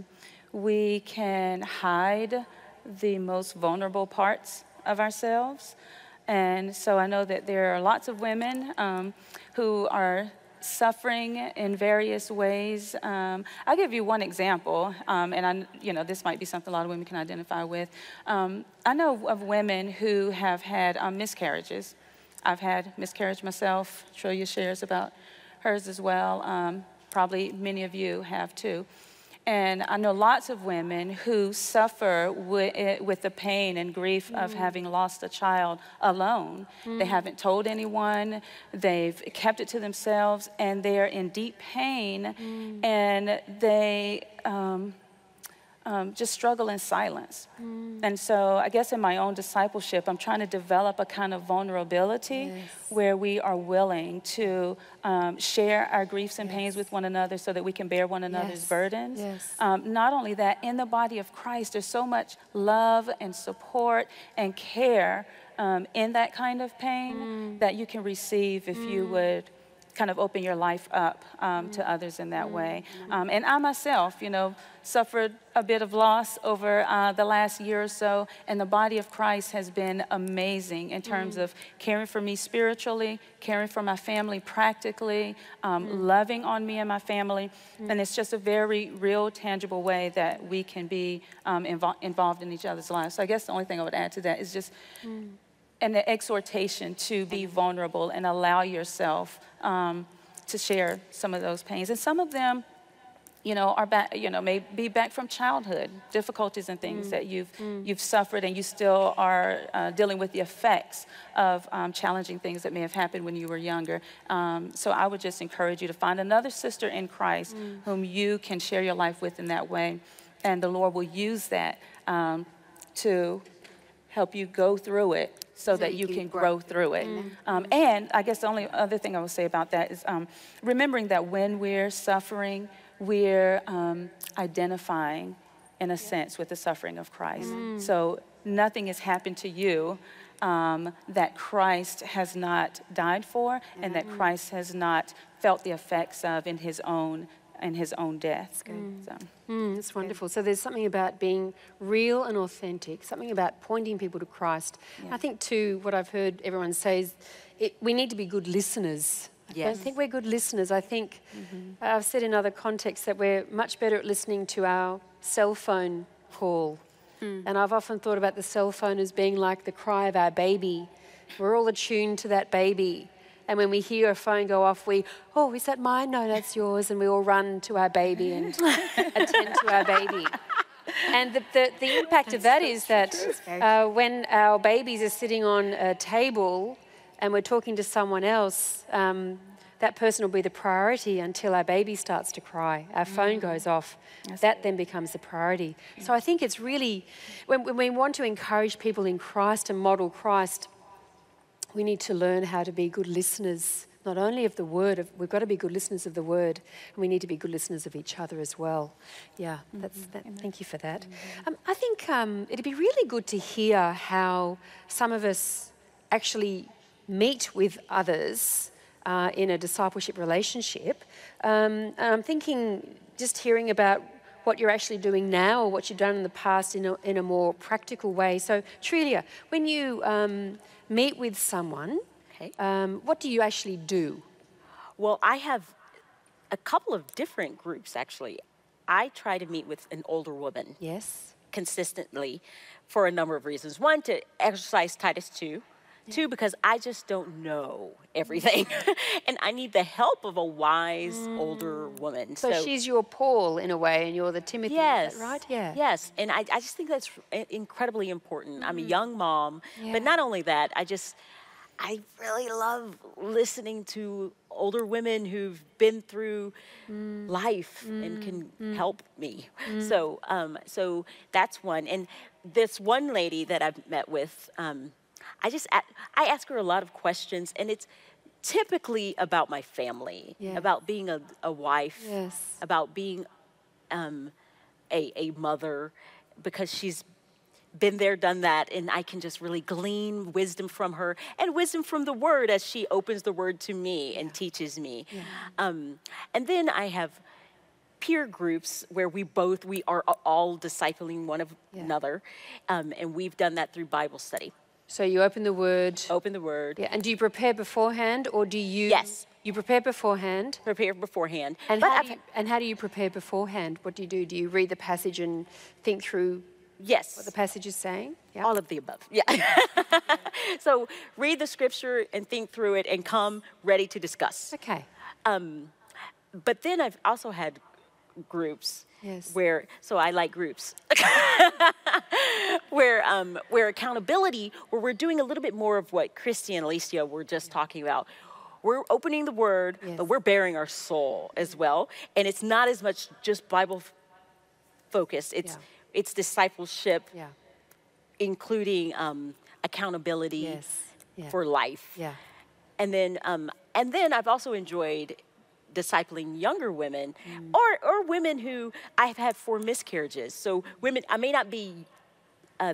we can hide the most vulnerable parts of ourselves. And so I know that there are lots of women um, who are suffering in various ways. Um, I'll give you one example, um, and I, you know, this might be something a lot of women can identify with. Um, I know of women who have had um, miscarriages. I've had miscarriage myself. Trillia shares about hers as well. Um, probably many of you have too. And I know lots of women who suffer with, with the pain and grief mm. of having lost a child alone. Mm. They haven't told anyone, they've kept it to themselves, and they're in deep pain, mm. and they um, um, just struggle in silence. Mm. And so I guess in my own discipleship, I'm trying to develop a kind of vulnerability yes. where we are willing to um, share our griefs and yes. pains with one another so that we can bear one another's yes. burdens. Yes. Um, not only that, in the body of Christ, there's so much love and support and care um, in that kind of pain mm. that you can receive if mm. you would kind of open your life up um, mm. to others in that mm. way. Um, and I myself, you know, suffered a bit of loss over uh, the last year or so, and the body of Christ has been amazing in terms mm. of caring for me spiritually, caring for my family practically, um, mm. loving on me and my family, mm. and it's just a very real, tangible way that we can be um, invo- involved in each other's lives. So I guess the only thing I would add to that is just mm. an exhortation to be vulnerable and allow yourself um, to share some of those pains. And some of them, you know, are back, you know, may be back from childhood, difficulties and things mm. that you've mm. you've suffered, and you still are uh, dealing with the effects of um, challenging things that may have happened when you were younger. Um, so I would just encourage you to find another sister in Christ mm. whom you can share your life with in that way, and the Lord will use that um, to help you go through it so, so that you, you can grow, grow through it. Mm. Um, and I guess the only other thing I will say about that is um, remembering that when we're suffering, we're um, identifying, in a sense, with the suffering of Christ. Mm. So nothing has happened to you um, that Christ has not died for mm. and that Christ has not felt the effects of in his own in his own death. Mm. So. Mm, it's wonderful. So there's something about being real and authentic, something about pointing people to Christ. Yeah. I think, too, what I've heard everyone say is it, we need to be good listeners. Yes. I think we're good listeners. I think mm-hmm. I've said in other contexts that we're much better at listening to our cell phone call. Mm. And I've often thought about the cell phone as being like the cry of our baby. We're all attuned to that baby. And when we hear a phone go off, we, oh, is that mine? No, that's yours. And we all run to our baby and attend to our baby. And the, the, the impact of that is that uh, when our babies are sitting on a table and we're talking to someone else, um, that person will be the priority until our baby starts to cry. Our phone goes off. That's that then becomes the priority. So I think it's really, when, when we want to encourage people in Christ and model Christ, we need to learn how to be good listeners, not only of the word, of, we've got to be good listeners of the word, and we need to be good listeners of each other as well. Yeah, that's, that, thank you for that. Um, I think um, it'd be really good to hear how some of us actually meet with others uh, in a discipleship relationship. Um, and I'm thinking just hearing about what you're actually doing now or what you've done in the past in a, in a more practical way. So, Trillia, when you um, meet with someone, okay. um, what do you actually do? Well, I have a couple of different groups, actually. I try to meet with an older woman. Yes. consistently for a number of reasons. One, to exercise Titus two. Two, because I just don't know everything. And I need the help of a wise mm. older woman. So, so she's your Paul in a way, and you're the Timothy, yes, is that right? Yeah. Yes, and I, I just think that's incredibly important. Mm. I'm a young mom, yeah. but not only that, I just, I really love listening to older women who've been through mm. life mm. and can mm. help me. Mm. So, um, so that's one. And this one lady that I've met with, um, I just, I ask her a lot of questions, and it's typically about my family, yes. about being a, a wife, yes. about being um, a, a mother, because she's been there, done that, and I can just really glean wisdom from her, and wisdom from the Word as she opens the Word to me and teaches me. Yeah. Um, and then I have peer groups where we both, we are all discipling one of yeah. another, um, and we've done that through Bible study. So you open the Word. Open the Word. Yeah. And do you prepare beforehand, or do you? Yes. You prepare beforehand. Prepare beforehand. And how, do you, and how do you prepare beforehand? What do you do? Do you read the passage and think through? Yes. What the passage is saying? Yeah. All of the above. Yeah. So read the scripture and think through it, and come ready to discuss. Okay. Um, but then I've also had groups. Yes. Where, so I like groups, where um, where accountability, where we're doing a little bit more of what Christy and Alicia were just talking about. We're opening the Word, yes. but we're bearing our soul as well. And it's not as much just Bible f- focused. It's yeah. it's discipleship, yeah. including um, accountability yes. yeah. for life. Yeah. And then um, and then I've also enjoyed discipling younger women, mm. or or women who I've had four miscarriages. So women, I may not be uh,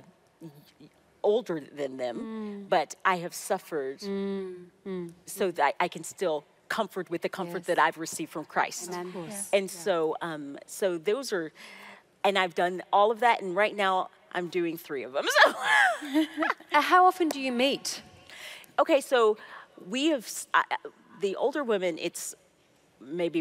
older than them, mm. but I have suffered, mm. Mm. so that I can still comfort with the comfort yes. that I've received from Christ. Yes. And yeah. so, um, so those are, and I've done all of that, and right now I'm doing three of them. So, how often do you meet? Okay, so we have uh, the older women. It's maybe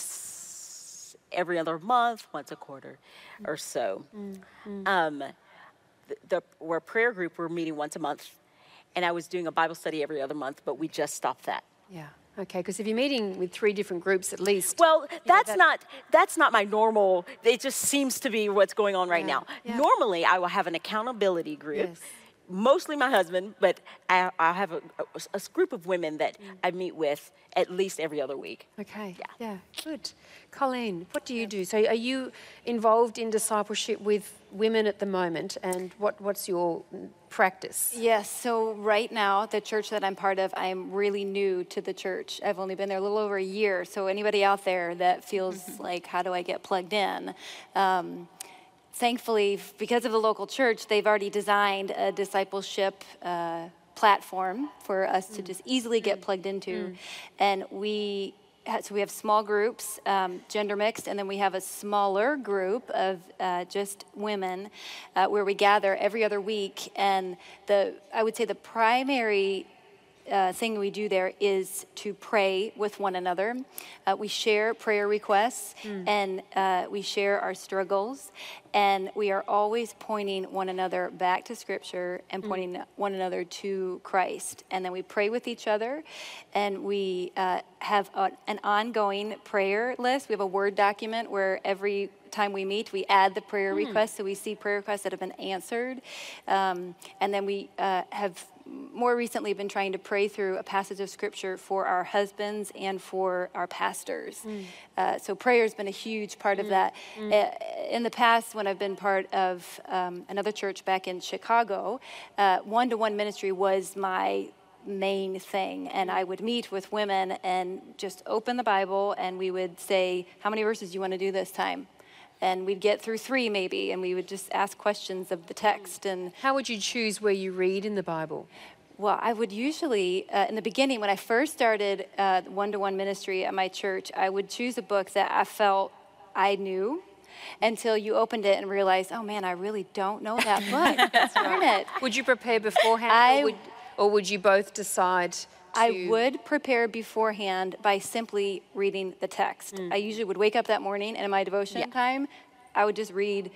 once every other month, once a quarter or so. Mm-hmm. Um, the, the, we're a prayer group, we're meeting once a month, and I was doing a Bible study every other month, but we just stopped that. Yeah, okay, because if you're meeting with three different groups at least. Well, that's, know, that's not that's not my normal, it just seems to be what's going on right yeah, now. Yeah. Normally, I will have an accountability group. Yes. Mostly my husband, but I, I have a, a, a group of women that mm. I meet with at least every other week. Okay, yeah, yeah, good. Colleen, what do you do? So are you involved in discipleship with women at the moment, and what, what's your practice? Yes, so right now, the church that I'm part of, I'm really new to the church. I've only been there a little over a year, so anybody out there that feels mm-hmm. like, how do I get plugged in? Um, Thankfully, because of the local church, they've already designed a discipleship uh, platform for us mm. to just easily get plugged into. Mm. And we, so we have small groups, um, gender mixed, and then we have a smaller group of uh, just women uh, where we gather every other week. And the, I would say the primary Uh, thing we do there is to pray with one another. Uh, we share prayer requests mm. and uh, we share our struggles, and we are always pointing one another back to Scripture and pointing mm. one another to Christ. And then we pray with each other, and we uh, have a, an ongoing prayer list. We have a Word document where every time we meet, we add the prayer mm. requests, so we see prayer requests that have been answered. Um, and then we uh, have more recently been trying to pray through a passage of Scripture for our husbands and for our pastors. Mm. Uh, so prayer has been a huge part mm. of that. Mm. Uh, in the past, when I've been part of um, another church back in Chicago, uh, one-to-one ministry was my main thing, and I would meet with women and just open the Bible, and we would say, how many verses do you want to do this time? And we'd get through three maybe, and we would just ask questions of the text. And how would you choose where you read in the Bible? Well, I would usually, uh, in the beginning, when I first started uh, one-to-one ministry at my church, I would choose a book that I felt I knew, until you opened it and realized, oh man, I really don't know that book. Darn it. Would you prepare beforehand, I, or, would, or would you both decide to... I would prepare beforehand by simply reading the text. Mm. I usually would wake up that morning, and in my devotion yeah. time, I would just read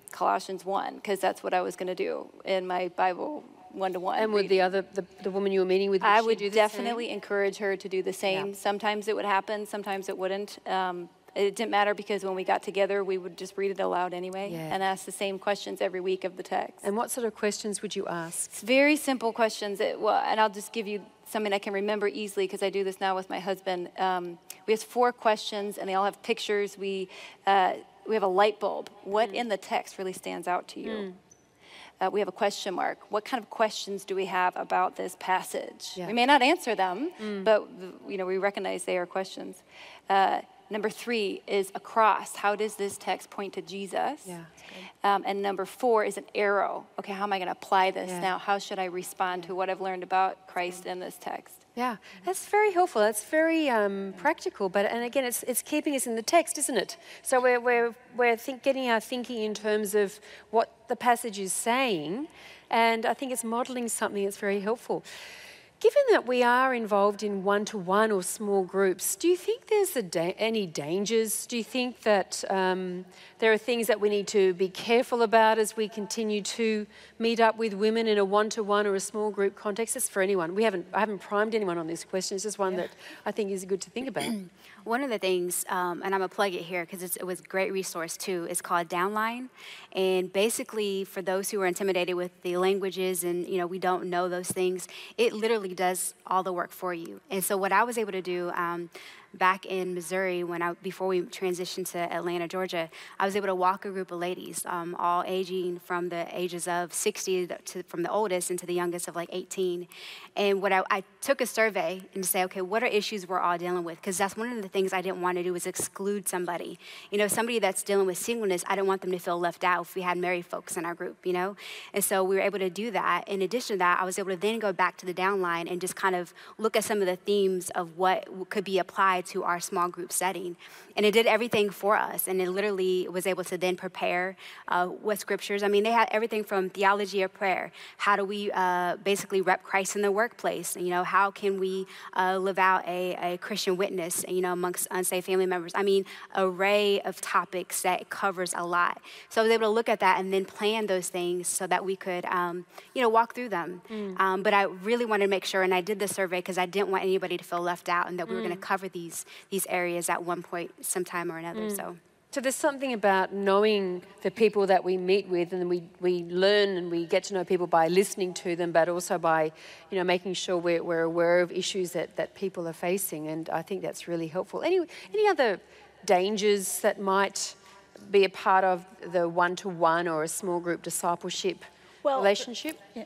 Colossians one, because that's what I was going to do in my Bible one-to-one. And would the other, the, the woman you were meeting with, I she would do the definitely same? encourage her to do the same. Yeah. Sometimes it would happen, sometimes it wouldn't. Um, it didn't matter because when we got together, we would just read it aloud anyway Yeah. and ask the same questions every week of the text. And what sort of questions would you ask? It's very simple questions. That, well, and I'll just give you something I can remember easily because I do this now with my husband. Um, we have four questions, and they all have pictures. We uh, we have a light bulb. What mm. in the text really stands out to you? Mm. Uh, we have a question mark. What kind of questions do we have about this passage? Yeah. We may not answer them, mm. but you know we recognize they are questions. Uh, Number three is a cross. How does this text point to Jesus? Yeah, um, and number four is an arrow. Okay, how am I going to apply this yeah. now? How should I respond to what I've learned about Christ in this text? Yeah, that's very helpful. That's very um, practical. But and again, it's it's keeping us in the text, isn't it? So we're we're we're think, getting our thinking in terms of what the passage is saying, and I think it's modeling something that's very helpful. Given that we are involved in one-to-one or small groups, do you think there's a da- any dangers? Do you think that um, there are things that we need to be careful about as we continue to meet up with women in a one-to-one or a small group context? It's for anyone. We haven't, I haven't primed anyone on this question. It's just one yeah. that I think is good to think about. One of the things, um, and I'm going to plug it here because it was a great resource too, is called Downline. And basically, for those who are intimidated with the languages and, you know, we don't know those things, it literally does all the work for you. And so what I was able to do um, back in Missouri, when I before we transitioned to Atlanta, Georgia, I was able to walk a group of ladies, um, all aging from the ages of sixty to from the oldest into the youngest of like eighteen. And what I, I took a survey and to say, okay, what are issues we're all dealing with? Because that's one of the things I didn't want to do was exclude somebody. You know, somebody that's dealing with singleness, I didn't want them to feel left out if we had married folks in our group, you know? And so we were able to do that. In addition to that, I was able to then go back to the downline and just kind of look at some of the themes of what could be applied to our small group setting. And it did everything for us. And it literally was able to then prepare uh, what scriptures. I mean, they had everything from theology of prayer. How do we uh, basically rep Christ in the workplace? You know, how can we uh, live out a, a Christian witness, you know, amongst unsaved family members? I mean, array of topics that covers a lot. So I was able to look at that and then plan those things so that we could, um, you know, walk through them. Mm. Um, but I really wanted to make sure, and I did the survey because I didn't want anybody to feel left out and that we mm. were going to cover these these areas at one point, sometime or another. Mm. So. So there's something about knowing the people that we meet with, and we, we learn and we get to know people by listening to them, but also by, you know, making sure we're, we're aware of issues that, that people are facing, and I think that's really helpful. Any any other dangers that might be a part of the one-to-one or a small group discipleship well, relationship? Yeah.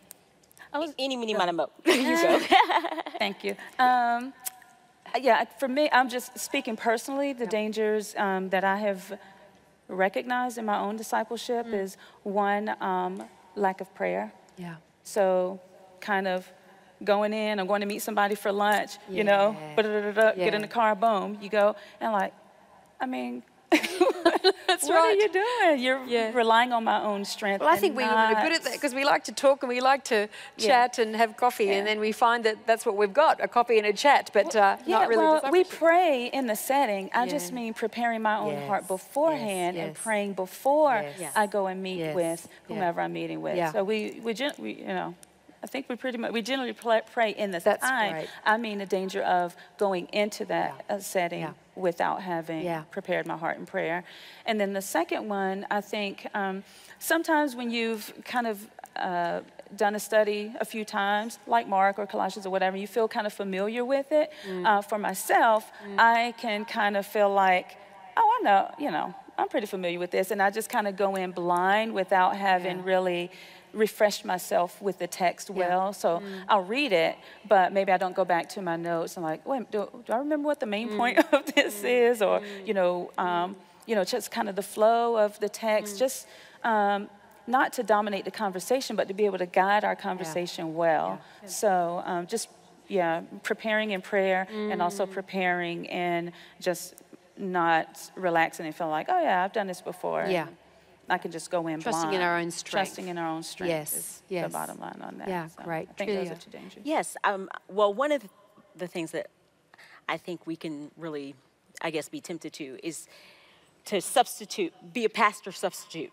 I was, Any, mini, mana, mo. You go. Thank you. Um, Yeah, for me, I'm just speaking personally, the dangers um, that I have recognized in my own discipleship mm. is one, um, lack of prayer. Yeah. So kind of going in, I'm going to meet somebody for lunch, yeah. you know, yeah. get in the car, boom, you go, and like, I mean, That's what right. are you doing? You're yeah. relying on my own strength. Well, I think we not... are good at that because we like to talk and we like to chat yeah. and have coffee, yeah. and then we find that that's what we've got, a coffee and a chat, but uh, yeah, not really. Well, we pray in the setting. I yeah. just mean preparing my own yes. heart beforehand yes. and yes. praying before yes. I go and meet yes. with whomever yeah. I'm meeting with. Yeah. So we, we, we, you know, I think we pretty much, we generally pray in the That's time. Right. I mean the danger of going into that yeah. uh, setting yeah. without having yeah. prepared my heart in prayer. And then the second one, I think um, sometimes when you've kind of uh, done a study a few times, like Mark or Colossians or whatever, you feel kind of familiar with it. Mm. Uh, for myself, mm. I can kind of feel like, oh, I know, you know, I'm pretty familiar with this. And I just kind of go in blind without having yeah. really refreshed myself with the text well. Yeah. So mm. I'll read it, but maybe I don't go back to my notes. I'm like, wait, do, do I remember what the main mm. point of this mm. is? Or, mm. you know, um, you know, just kind of the flow of the text, mm. just um, not to dominate the conversation, but to be able to guide our conversation yeah. well. Yeah. So um, just, yeah, preparing in prayer mm. and also preparing in just not relaxing and feeling like, oh yeah, I've done this before. Yeah. I can just go in Trusting blind. in our own strength. Trusting in our own strength yes. is yes. the bottom line on that. Yeah, so great. I think Julia. those are two dangers. Yes. Um, well, one of the, the things that I think we can really, I guess, be tempted to is to substitute, be a pastor substitute.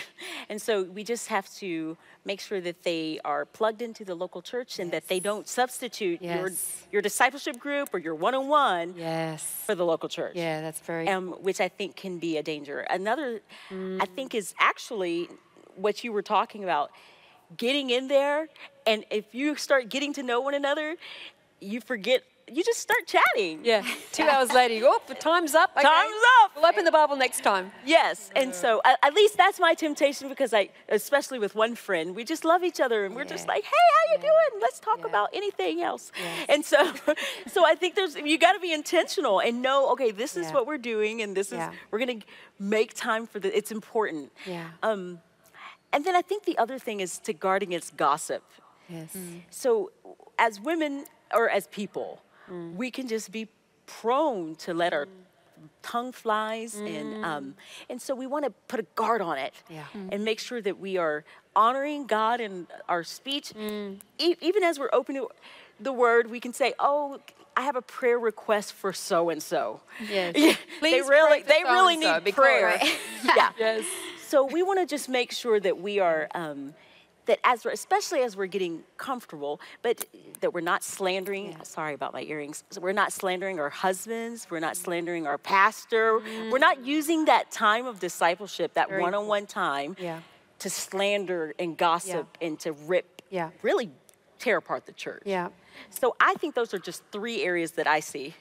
And so we just have to make sure that they are plugged into the local church and yes. that they don't substitute yes. your your discipleship group or your one-on-one yes. for the local church. Yeah, that's very... Um, which I think can be a danger. Another, mm. I think, is actually what you were talking about, getting in there, and if you start getting to know one another, you forget, you just start chatting. Yeah, two hours later, you go, oh, the time's up. Okay. Time's up. We'll open the Bible next time. Yes, and so at, at least that's my temptation, because I, especially with one friend, we just love each other, and we're yeah. just like, hey, how you yeah. doing? Let's talk yeah. about anything else. Yes. And so, so I think there's, you got to be intentional and know, okay, this is yeah. what we're doing, and this yeah. is, we're going to make time for the, it's important. Yeah. Um, and then I think the other thing is to guard against gossip. Yes. Mm. So as women, or as people, mm. we can just be prone to let our tongue flies, mm. and um, and so we want to put a guard on it, yeah. mm. and make sure that we are honoring God in our speech. Mm. E- even as we're opening the Word, we can say, "Oh, I have a prayer request for so and so." Yes, yeah, please. They really, they so really so need prayer. Right. yeah. Yes. So we want to just make sure that we are. Um, that as we're, especially as we're getting comfortable, but that we're not slandering, yeah. sorry about my earrings, so we're not slandering our husbands, we're not slandering our pastor, mm. we're not using that time of discipleship, that Very one-on-one time, yeah. to slander and gossip yeah. and to rip, yeah. really tear apart the church. Yeah. So I think those are just three areas that I see.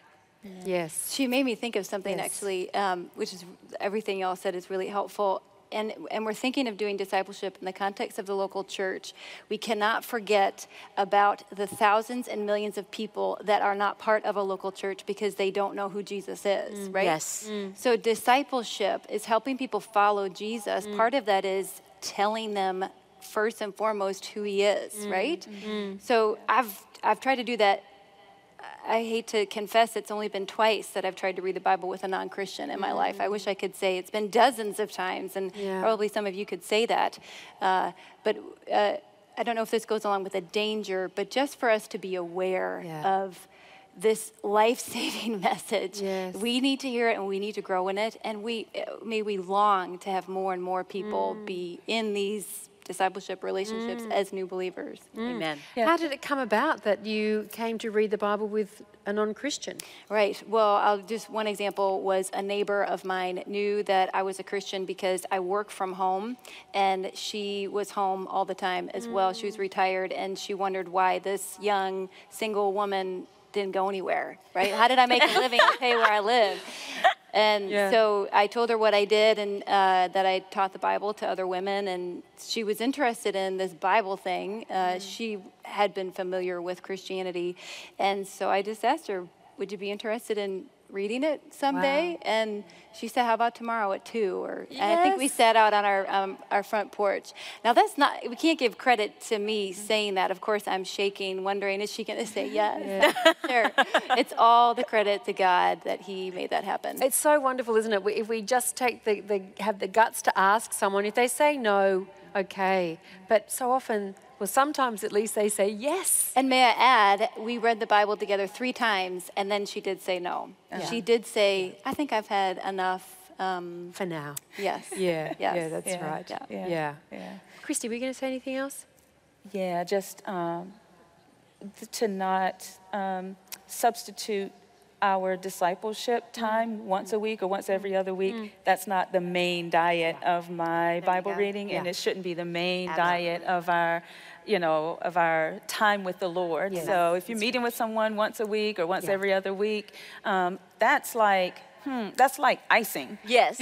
Yes. She made me think of something yes. actually, um, which is everything y'all said is really helpful. And, and we're thinking of doing discipleship in the context of the local church. We cannot forget about the thousands and millions of people that are not part of a local church because they don't know who Jesus is, mm. right? Yes. Mm. So discipleship is helping people follow Jesus. Mm. Part of that is telling them first and foremost who he is, mm. right? Mm. So I've I've tried to do that. I hate to confess, it's only been twice that I've tried to read the Bible with a non-Christian in my mm. life. I wish I could say it's been dozens of times, and yeah. probably some of you could say that. Uh, but uh, I don't know if this goes along with a danger, but just for us to be aware yeah. of this life-saving message. Yes. We need to hear it, and we need to grow in it, and we may we long to have more and more people mm. be in these discipleship relationships mm. as new believers. Mm. Amen. Yeah. How did it come about that you came to read the Bible with a non-Christian? Right. Well, I'll just one example was a neighbor of mine knew that I was a Christian because I work from home, and she was home all the time as mm. well. She was retired, and she wondered why this young single woman didn't go anywhere, right? How did I make a living to pay where I live? And yeah. so I told her what I did, and uh, that I taught the Bible to other women, and she was interested in this Bible thing. Uh, mm. She had been familiar with Christianity, and so I just asked her, would you be interested in reading it someday? Wow. And she said, how about tomorrow at two? Or yes. and I think we sat out on our um, our front porch. Now that's not, we can't give credit to me saying that. Of course I'm shaking, wondering, is she going to say yes? Yeah. Sure. It's all the credit to God that he made that happen. It's so wonderful, isn't it? If we just take the, the have the guts to ask someone, if they say no, okay. But so often, well, sometimes at least they say yes. And may I add, we read the Bible together three times, and then she did say no. Yeah. She did say, I think I've had enough. Um, For now. Yes. Yeah, yes. yeah, that's yeah. right. Yeah. Yeah. Yeah. yeah. yeah. Christy, were you going to say anything else? Yeah, just um, th- to not um, substitute our discipleship time mm. once a week or once every other week. Mm. That's not the main diet yeah. of my there Bible reading, yeah. and it shouldn't be the main Absolutely. diet of our, you know, of our time with the Lord. Yes. So if you're meeting with someone once a week or once yeah. every other week, um, that's like, hmm, that's like icing. Yes.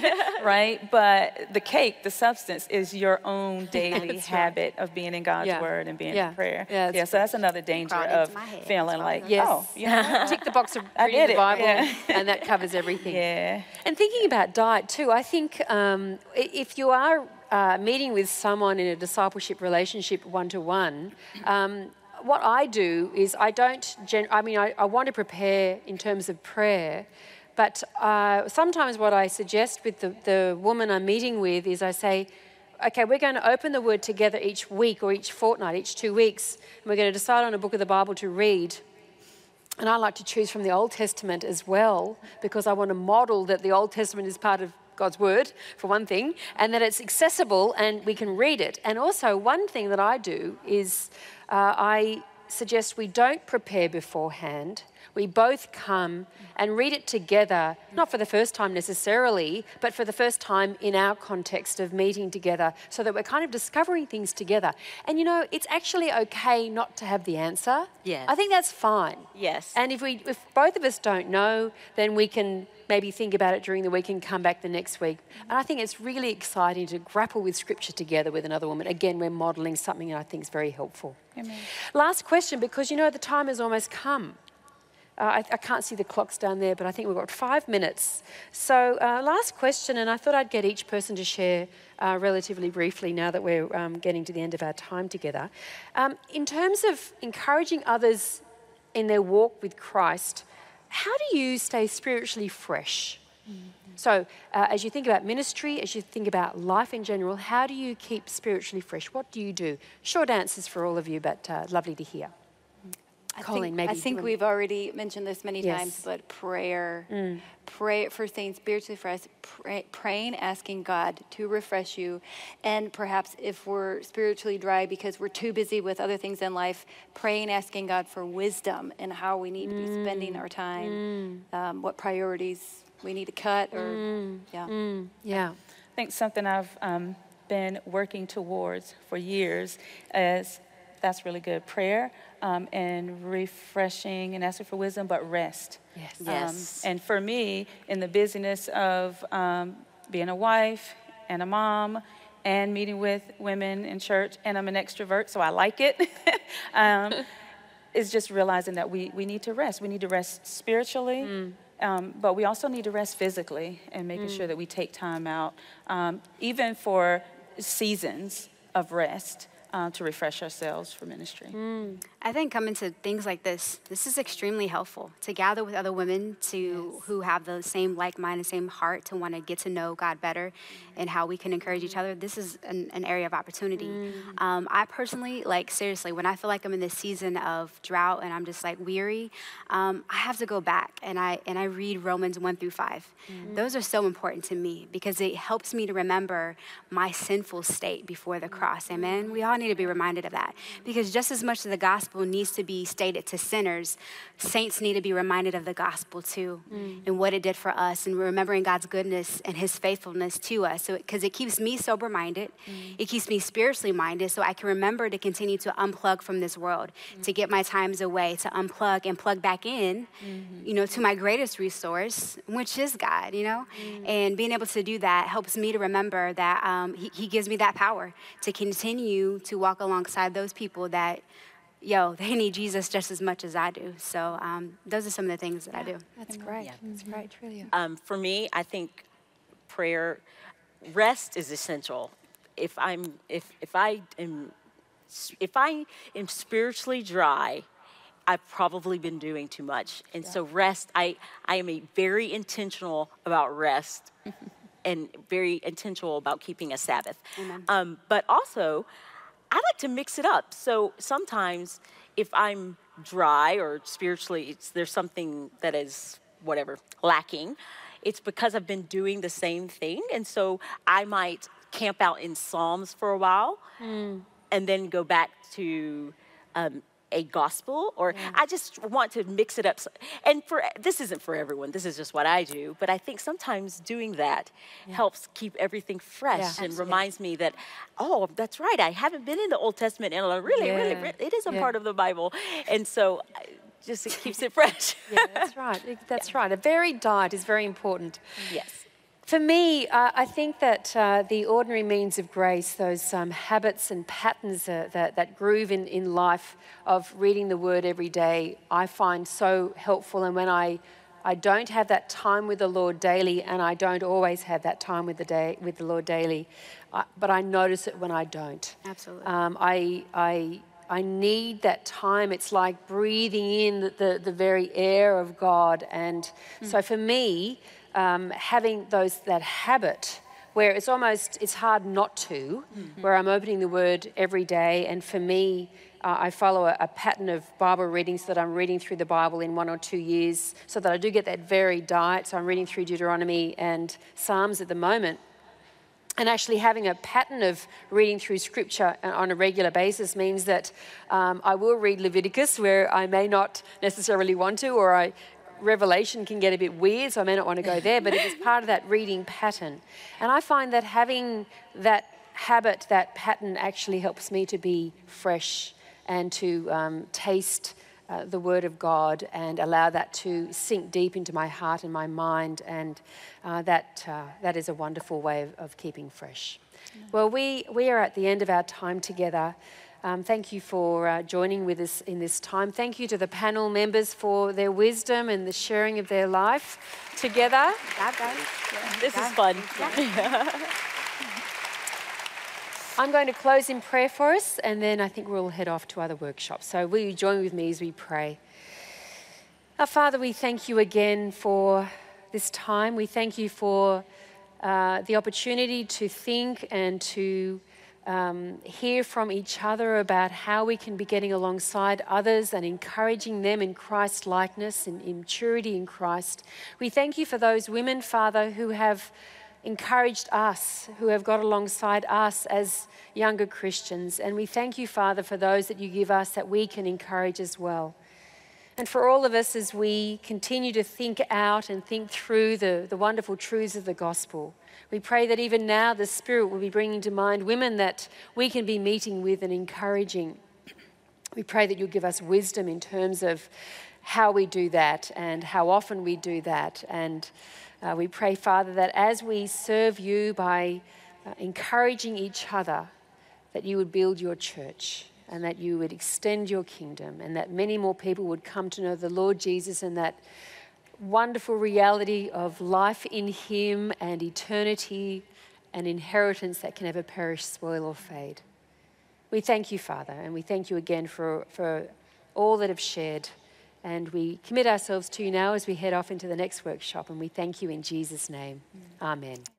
Right? But the cake, the substance, is your own daily habit right. of being in God's yeah. word and being yeah. in prayer. Yeah, yeah so that's another danger of feeling like, yes. oh, you know, tick the box of I reading did the it. Bible, Yeah. and that covers everything. Yeah. And thinking about diet too, I think um, if you are uh, meeting with someone in a discipleship relationship one-to-one, um, what I do is I don't, gen- I mean, I, I want to prepare in terms of prayer, but uh, sometimes what I suggest with the, the woman I'm meeting with is I say, okay, we're going to open the Word together each week or each fortnight, each two weeks, and we're going to decide on a book of the Bible to read. And I like to choose from the Old Testament as well, because I want to model that the Old Testament is part of God's word, for one thing, and that it's accessible and we can read it. And also, one thing that I do is uh, I suggest we don't prepare beforehand. We both come and read it together, not for the first time necessarily, but for the first time in our context of meeting together, so that we're kind of discovering things together. And you know, it's actually okay not to have the answer. Yes. I think that's fine. Yes. And if we, if both of us don't know, then we can maybe think about it during the week and come back the next week. And I think it's really exciting to grapple with Scripture together with another woman. Again, we're modelling something that I think is very helpful. Amen. Last question, because you know the time has almost come. Uh, I, I can't see the clocks down there, but I think we've got five minutes. So uh, last question, and I thought I'd get each person to share uh, relatively briefly now that we're um, getting to the end of our time together. Um, in terms of encouraging others in their walk with Christ, how do you stay spiritually fresh? Mm-hmm. So uh, as you think about ministry, as you think about life in general, how do you keep spiritually fresh? What do you do? Short answers for all of you, but uh, lovely to hear. I Colin, think, maybe. I think we've already mentioned this many Yes. times, but prayer, Mm. pray for staying spiritually fresh, pray, praying, asking God to refresh you, and perhaps if we're spiritually dry because we're too busy with other things in life, praying, asking God for wisdom and how we need to be spending our time, um, what priorities we need to cut, or yeah. Mm, yeah. I think something I've um, been working towards for years is, that's really good, prayer um, and refreshing and asking for wisdom, but rest. Yes. Yes. Um, and for me, in the busyness of um, being a wife and a mom and meeting with women in church, and I'm an extrovert, so I like it, um, is just realizing that we, we need to rest. We need to rest spiritually. Mm. Um, but we also need to rest physically and making mm. sure that we take time out, um, even for seasons of rest, um, to refresh ourselves for ministry. Mm. I think coming to things like this, this is extremely helpful to gather with other women to yes. who have the same like mind and same heart to want to get to know God better mm. and how we can encourage each other. This is an, an area of opportunity. Mm. Um, I personally, like seriously, when I feel like I'm in this season of drought and I'm just like weary, um, I have to go back and I and I read Romans one through five. Mm. Those are so important to me because it helps me to remember my sinful state before the cross. Amen. We all need to be reminded of that because just as much as the gospel needs to be stated to sinners, saints need to be reminded of the gospel too mm. and what it did for us and remembering God's goodness and his faithfulness to us. So because it, it keeps me sober minded, mm. it keeps me spiritually minded so I can remember to continue to unplug from this world, mm. to get my times away, to unplug and plug back in, mm-hmm. you know, to my greatest resource, which is God, you know, mm. and being able to do that helps me to remember that um, he, he gives me that power to continue to walk alongside those people that, yo, they need Jesus just as much as I do. So um, those are some of the things that yeah, I do. That's great. Yeah. That's great, Trillia. Um, for me, I think prayer, rest is essential. If I'm, if if I am, if I am spiritually dry, I've probably been doing too much. And yeah. so rest, I I am a very intentional about rest. And very intentional about keeping a Sabbath. Um, but also, I like to mix it up. So sometimes if I'm dry or spiritually, it's, there's something that is, whatever, lacking, it's because I've been doing the same thing. And so I might camp out in Psalms for a while mm. and then go back to um, a gospel, or yeah. I just want to mix it up. And for this isn't for everyone. This is just what I do. But I think sometimes doing that yeah. helps keep everything fresh yeah, and absolutely. reminds me that, oh, that's right. I haven't been in the Old Testament in a really, yeah. really, really, it is a yeah. part of the Bible. And so just it keeps it fresh. Yeah, that's right. That's yeah. right. A varied diet is very important. Yes. For me, uh, I think that uh, the ordinary means of grace, those um, habits and patterns uh, that, that groove in, in life of reading the Word every day, I find so helpful. And when I, I don't have that time with the Lord daily, and I don't always have that time with the day with the Lord daily, uh, but I notice it when I don't. Absolutely. Um, I, I, I need that time. It's like breathing in the, the, the very air of God. And mm. so for me, Um, having those that habit where it's almost, it's hard not to, mm-hmm. where I'm opening the Word every day, and for me, uh, I follow a, a pattern of Bible reading so that I'm reading through the Bible in one or two years so that I do get that varied diet. So I'm reading through Deuteronomy and Psalms at the moment. And actually having a pattern of reading through Scripture on a regular basis means that um, I will read Leviticus where I may not necessarily want to, or I, Revelation can get a bit weird, so I may not want to go there, but it is part of that reading pattern. And I find that having that habit, that pattern actually helps me to be fresh and to um, taste Uh, the Word of God and allow that to sink deep into my heart and my mind, and uh, that uh, that is a wonderful way of, of keeping fresh. Yeah. Well, we, we are at the end of our time together. Um, thank you for uh, joining with us in this time. Thank you to the panel members for their wisdom and the sharing of their life together. Yeah, guys. Yeah. This yeah. is fun. Yeah. I'm going to close in prayer for us, and then I think we'll head off to other workshops. So will you join with me as we pray? Our Father, we thank you again for this time. We thank you for uh, the opportunity to think and to um, hear from each other about how we can be getting alongside others and encouraging them in Christ likeness and in maturity in Christ. We thank you for those women, Father, who have encouraged us, who have got alongside us as younger Christians. And we thank you, Father, for those that you give us that we can encourage as well. And for all of us as we continue to think out and think through the, the wonderful truths of the gospel, we pray that even now the Spirit will be bringing to mind women that we can be meeting with and encouraging. We pray that you'll give us wisdom in terms of how we do that and how often we do that. And Uh, we pray, Father, that as we serve you by uh, encouraging each other, that you would build your church and that you would extend your kingdom and that many more people would come to know the Lord Jesus and that wonderful reality of life in him and eternity and inheritance that can never perish, spoil or fade. We thank you, Father, and we thank you again for, for all that have shared. And we commit ourselves to you now as we head off into the next workshop. And we thank you in Jesus' name. Amen.